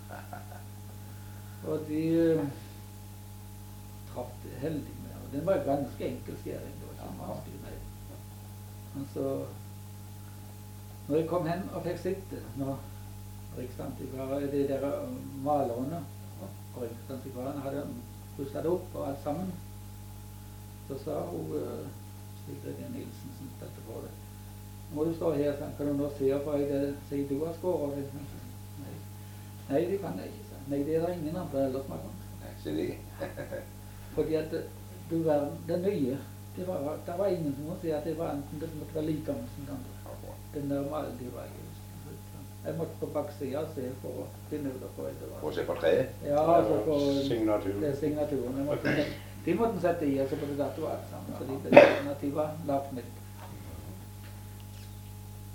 Og de eh, traff det heldig med, og den var jo ganske enkel skjæring, det var ikke vanskelig med. Men så, når jeg kom hen og fikk sitte, når Riksantikvaren, de der eh, malerne, og Riksantikvaren hadde pusset det opp og alt sammen, så sa hun, eh, Sigrid Nilsen som stelte på det, må du stå her, sånn, kan du nå se for deg det, sier du har skåret? Nei. Nei, det kan jeg ikke, sa. Nei, det er det ingen andre ellers man kan. Nei, se det. Fordi at det, du var det nye, det var, det var ingen som måtte si at det var enten det måtte være like gammel som det andre. Den normale, det var jo, jeg måtte på baksida se for å finne ut av hva det var. Og se på treet. Ja, altså for Signatur. det er signaturen. Jeg måtte, de måtte en sette i, og så på det dato alt sammen, så de, de, de var lagt med.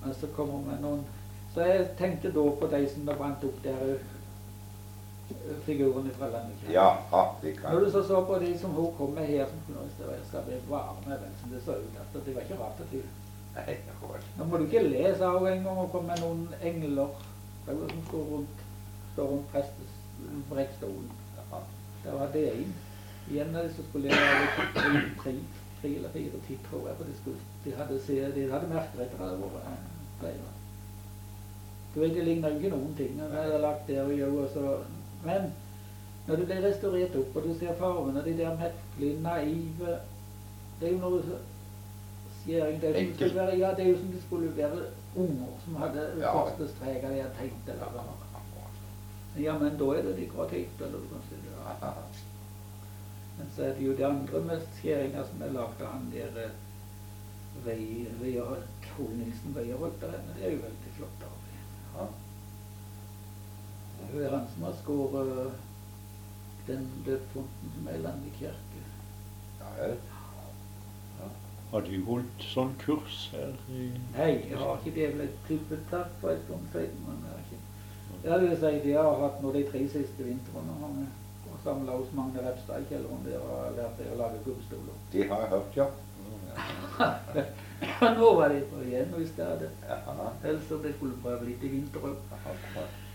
Og så kommer med noen. Så jeg tenkte da på de som brant opp der uh, figurene fra landet. Ja, ja, vi Når kan. du så så på de som hun kom med her, som kunne skal bli varme, vel, som det så ut, at det var ikke rart at de... Nei, akkurat. Nå må du ikke lese av en gang og komme med noen engler som står rundt, står rundt prestes brekkstolen. Ja. Det var det en. Igjen så skulle jeg lage tre, tre, tre eller fire tid, tror jeg, for de, skulle, de hadde, se, de hadde merker etter det var flere. Du vet, det ligner jo ikke noen ting, og det hadde lagt der og jo, og så, men når det blir restaurert opp, og du ser farvene, de der merkelig naive, det er jo noe skjering, det er, som skulle være, ja, det er jo som det skulle være unger som hadde Ja. første strek av det jeg tenkte, eller hva. Ja, men da er det de grått hit, eller du kan si det. Ja. Men så er det jo de andre med skjeringer som er lagt av han der Veier, Kol Nilsen Veier holdt der, men det er jo veldig flott av. Ja. Det er han som har skåret den dødfonten som er i Landvik kirke. Ja, vel. Har de holdt sånn kurs her i... Nei, jeg har ikke det, ble tippet takk for et stund siden, men jeg har ikke. Det vil si, de har hatt nå de tre siste vintrene, og vi har samlet hos Magne Repstad i kjelleren der og lært deg å lage kubbestoler. De har jeg hørt, ja. Ja, nå var det på igjen, hvis det hadde. Ja. Ellers så det skulle prøve litt i vinter. Ja.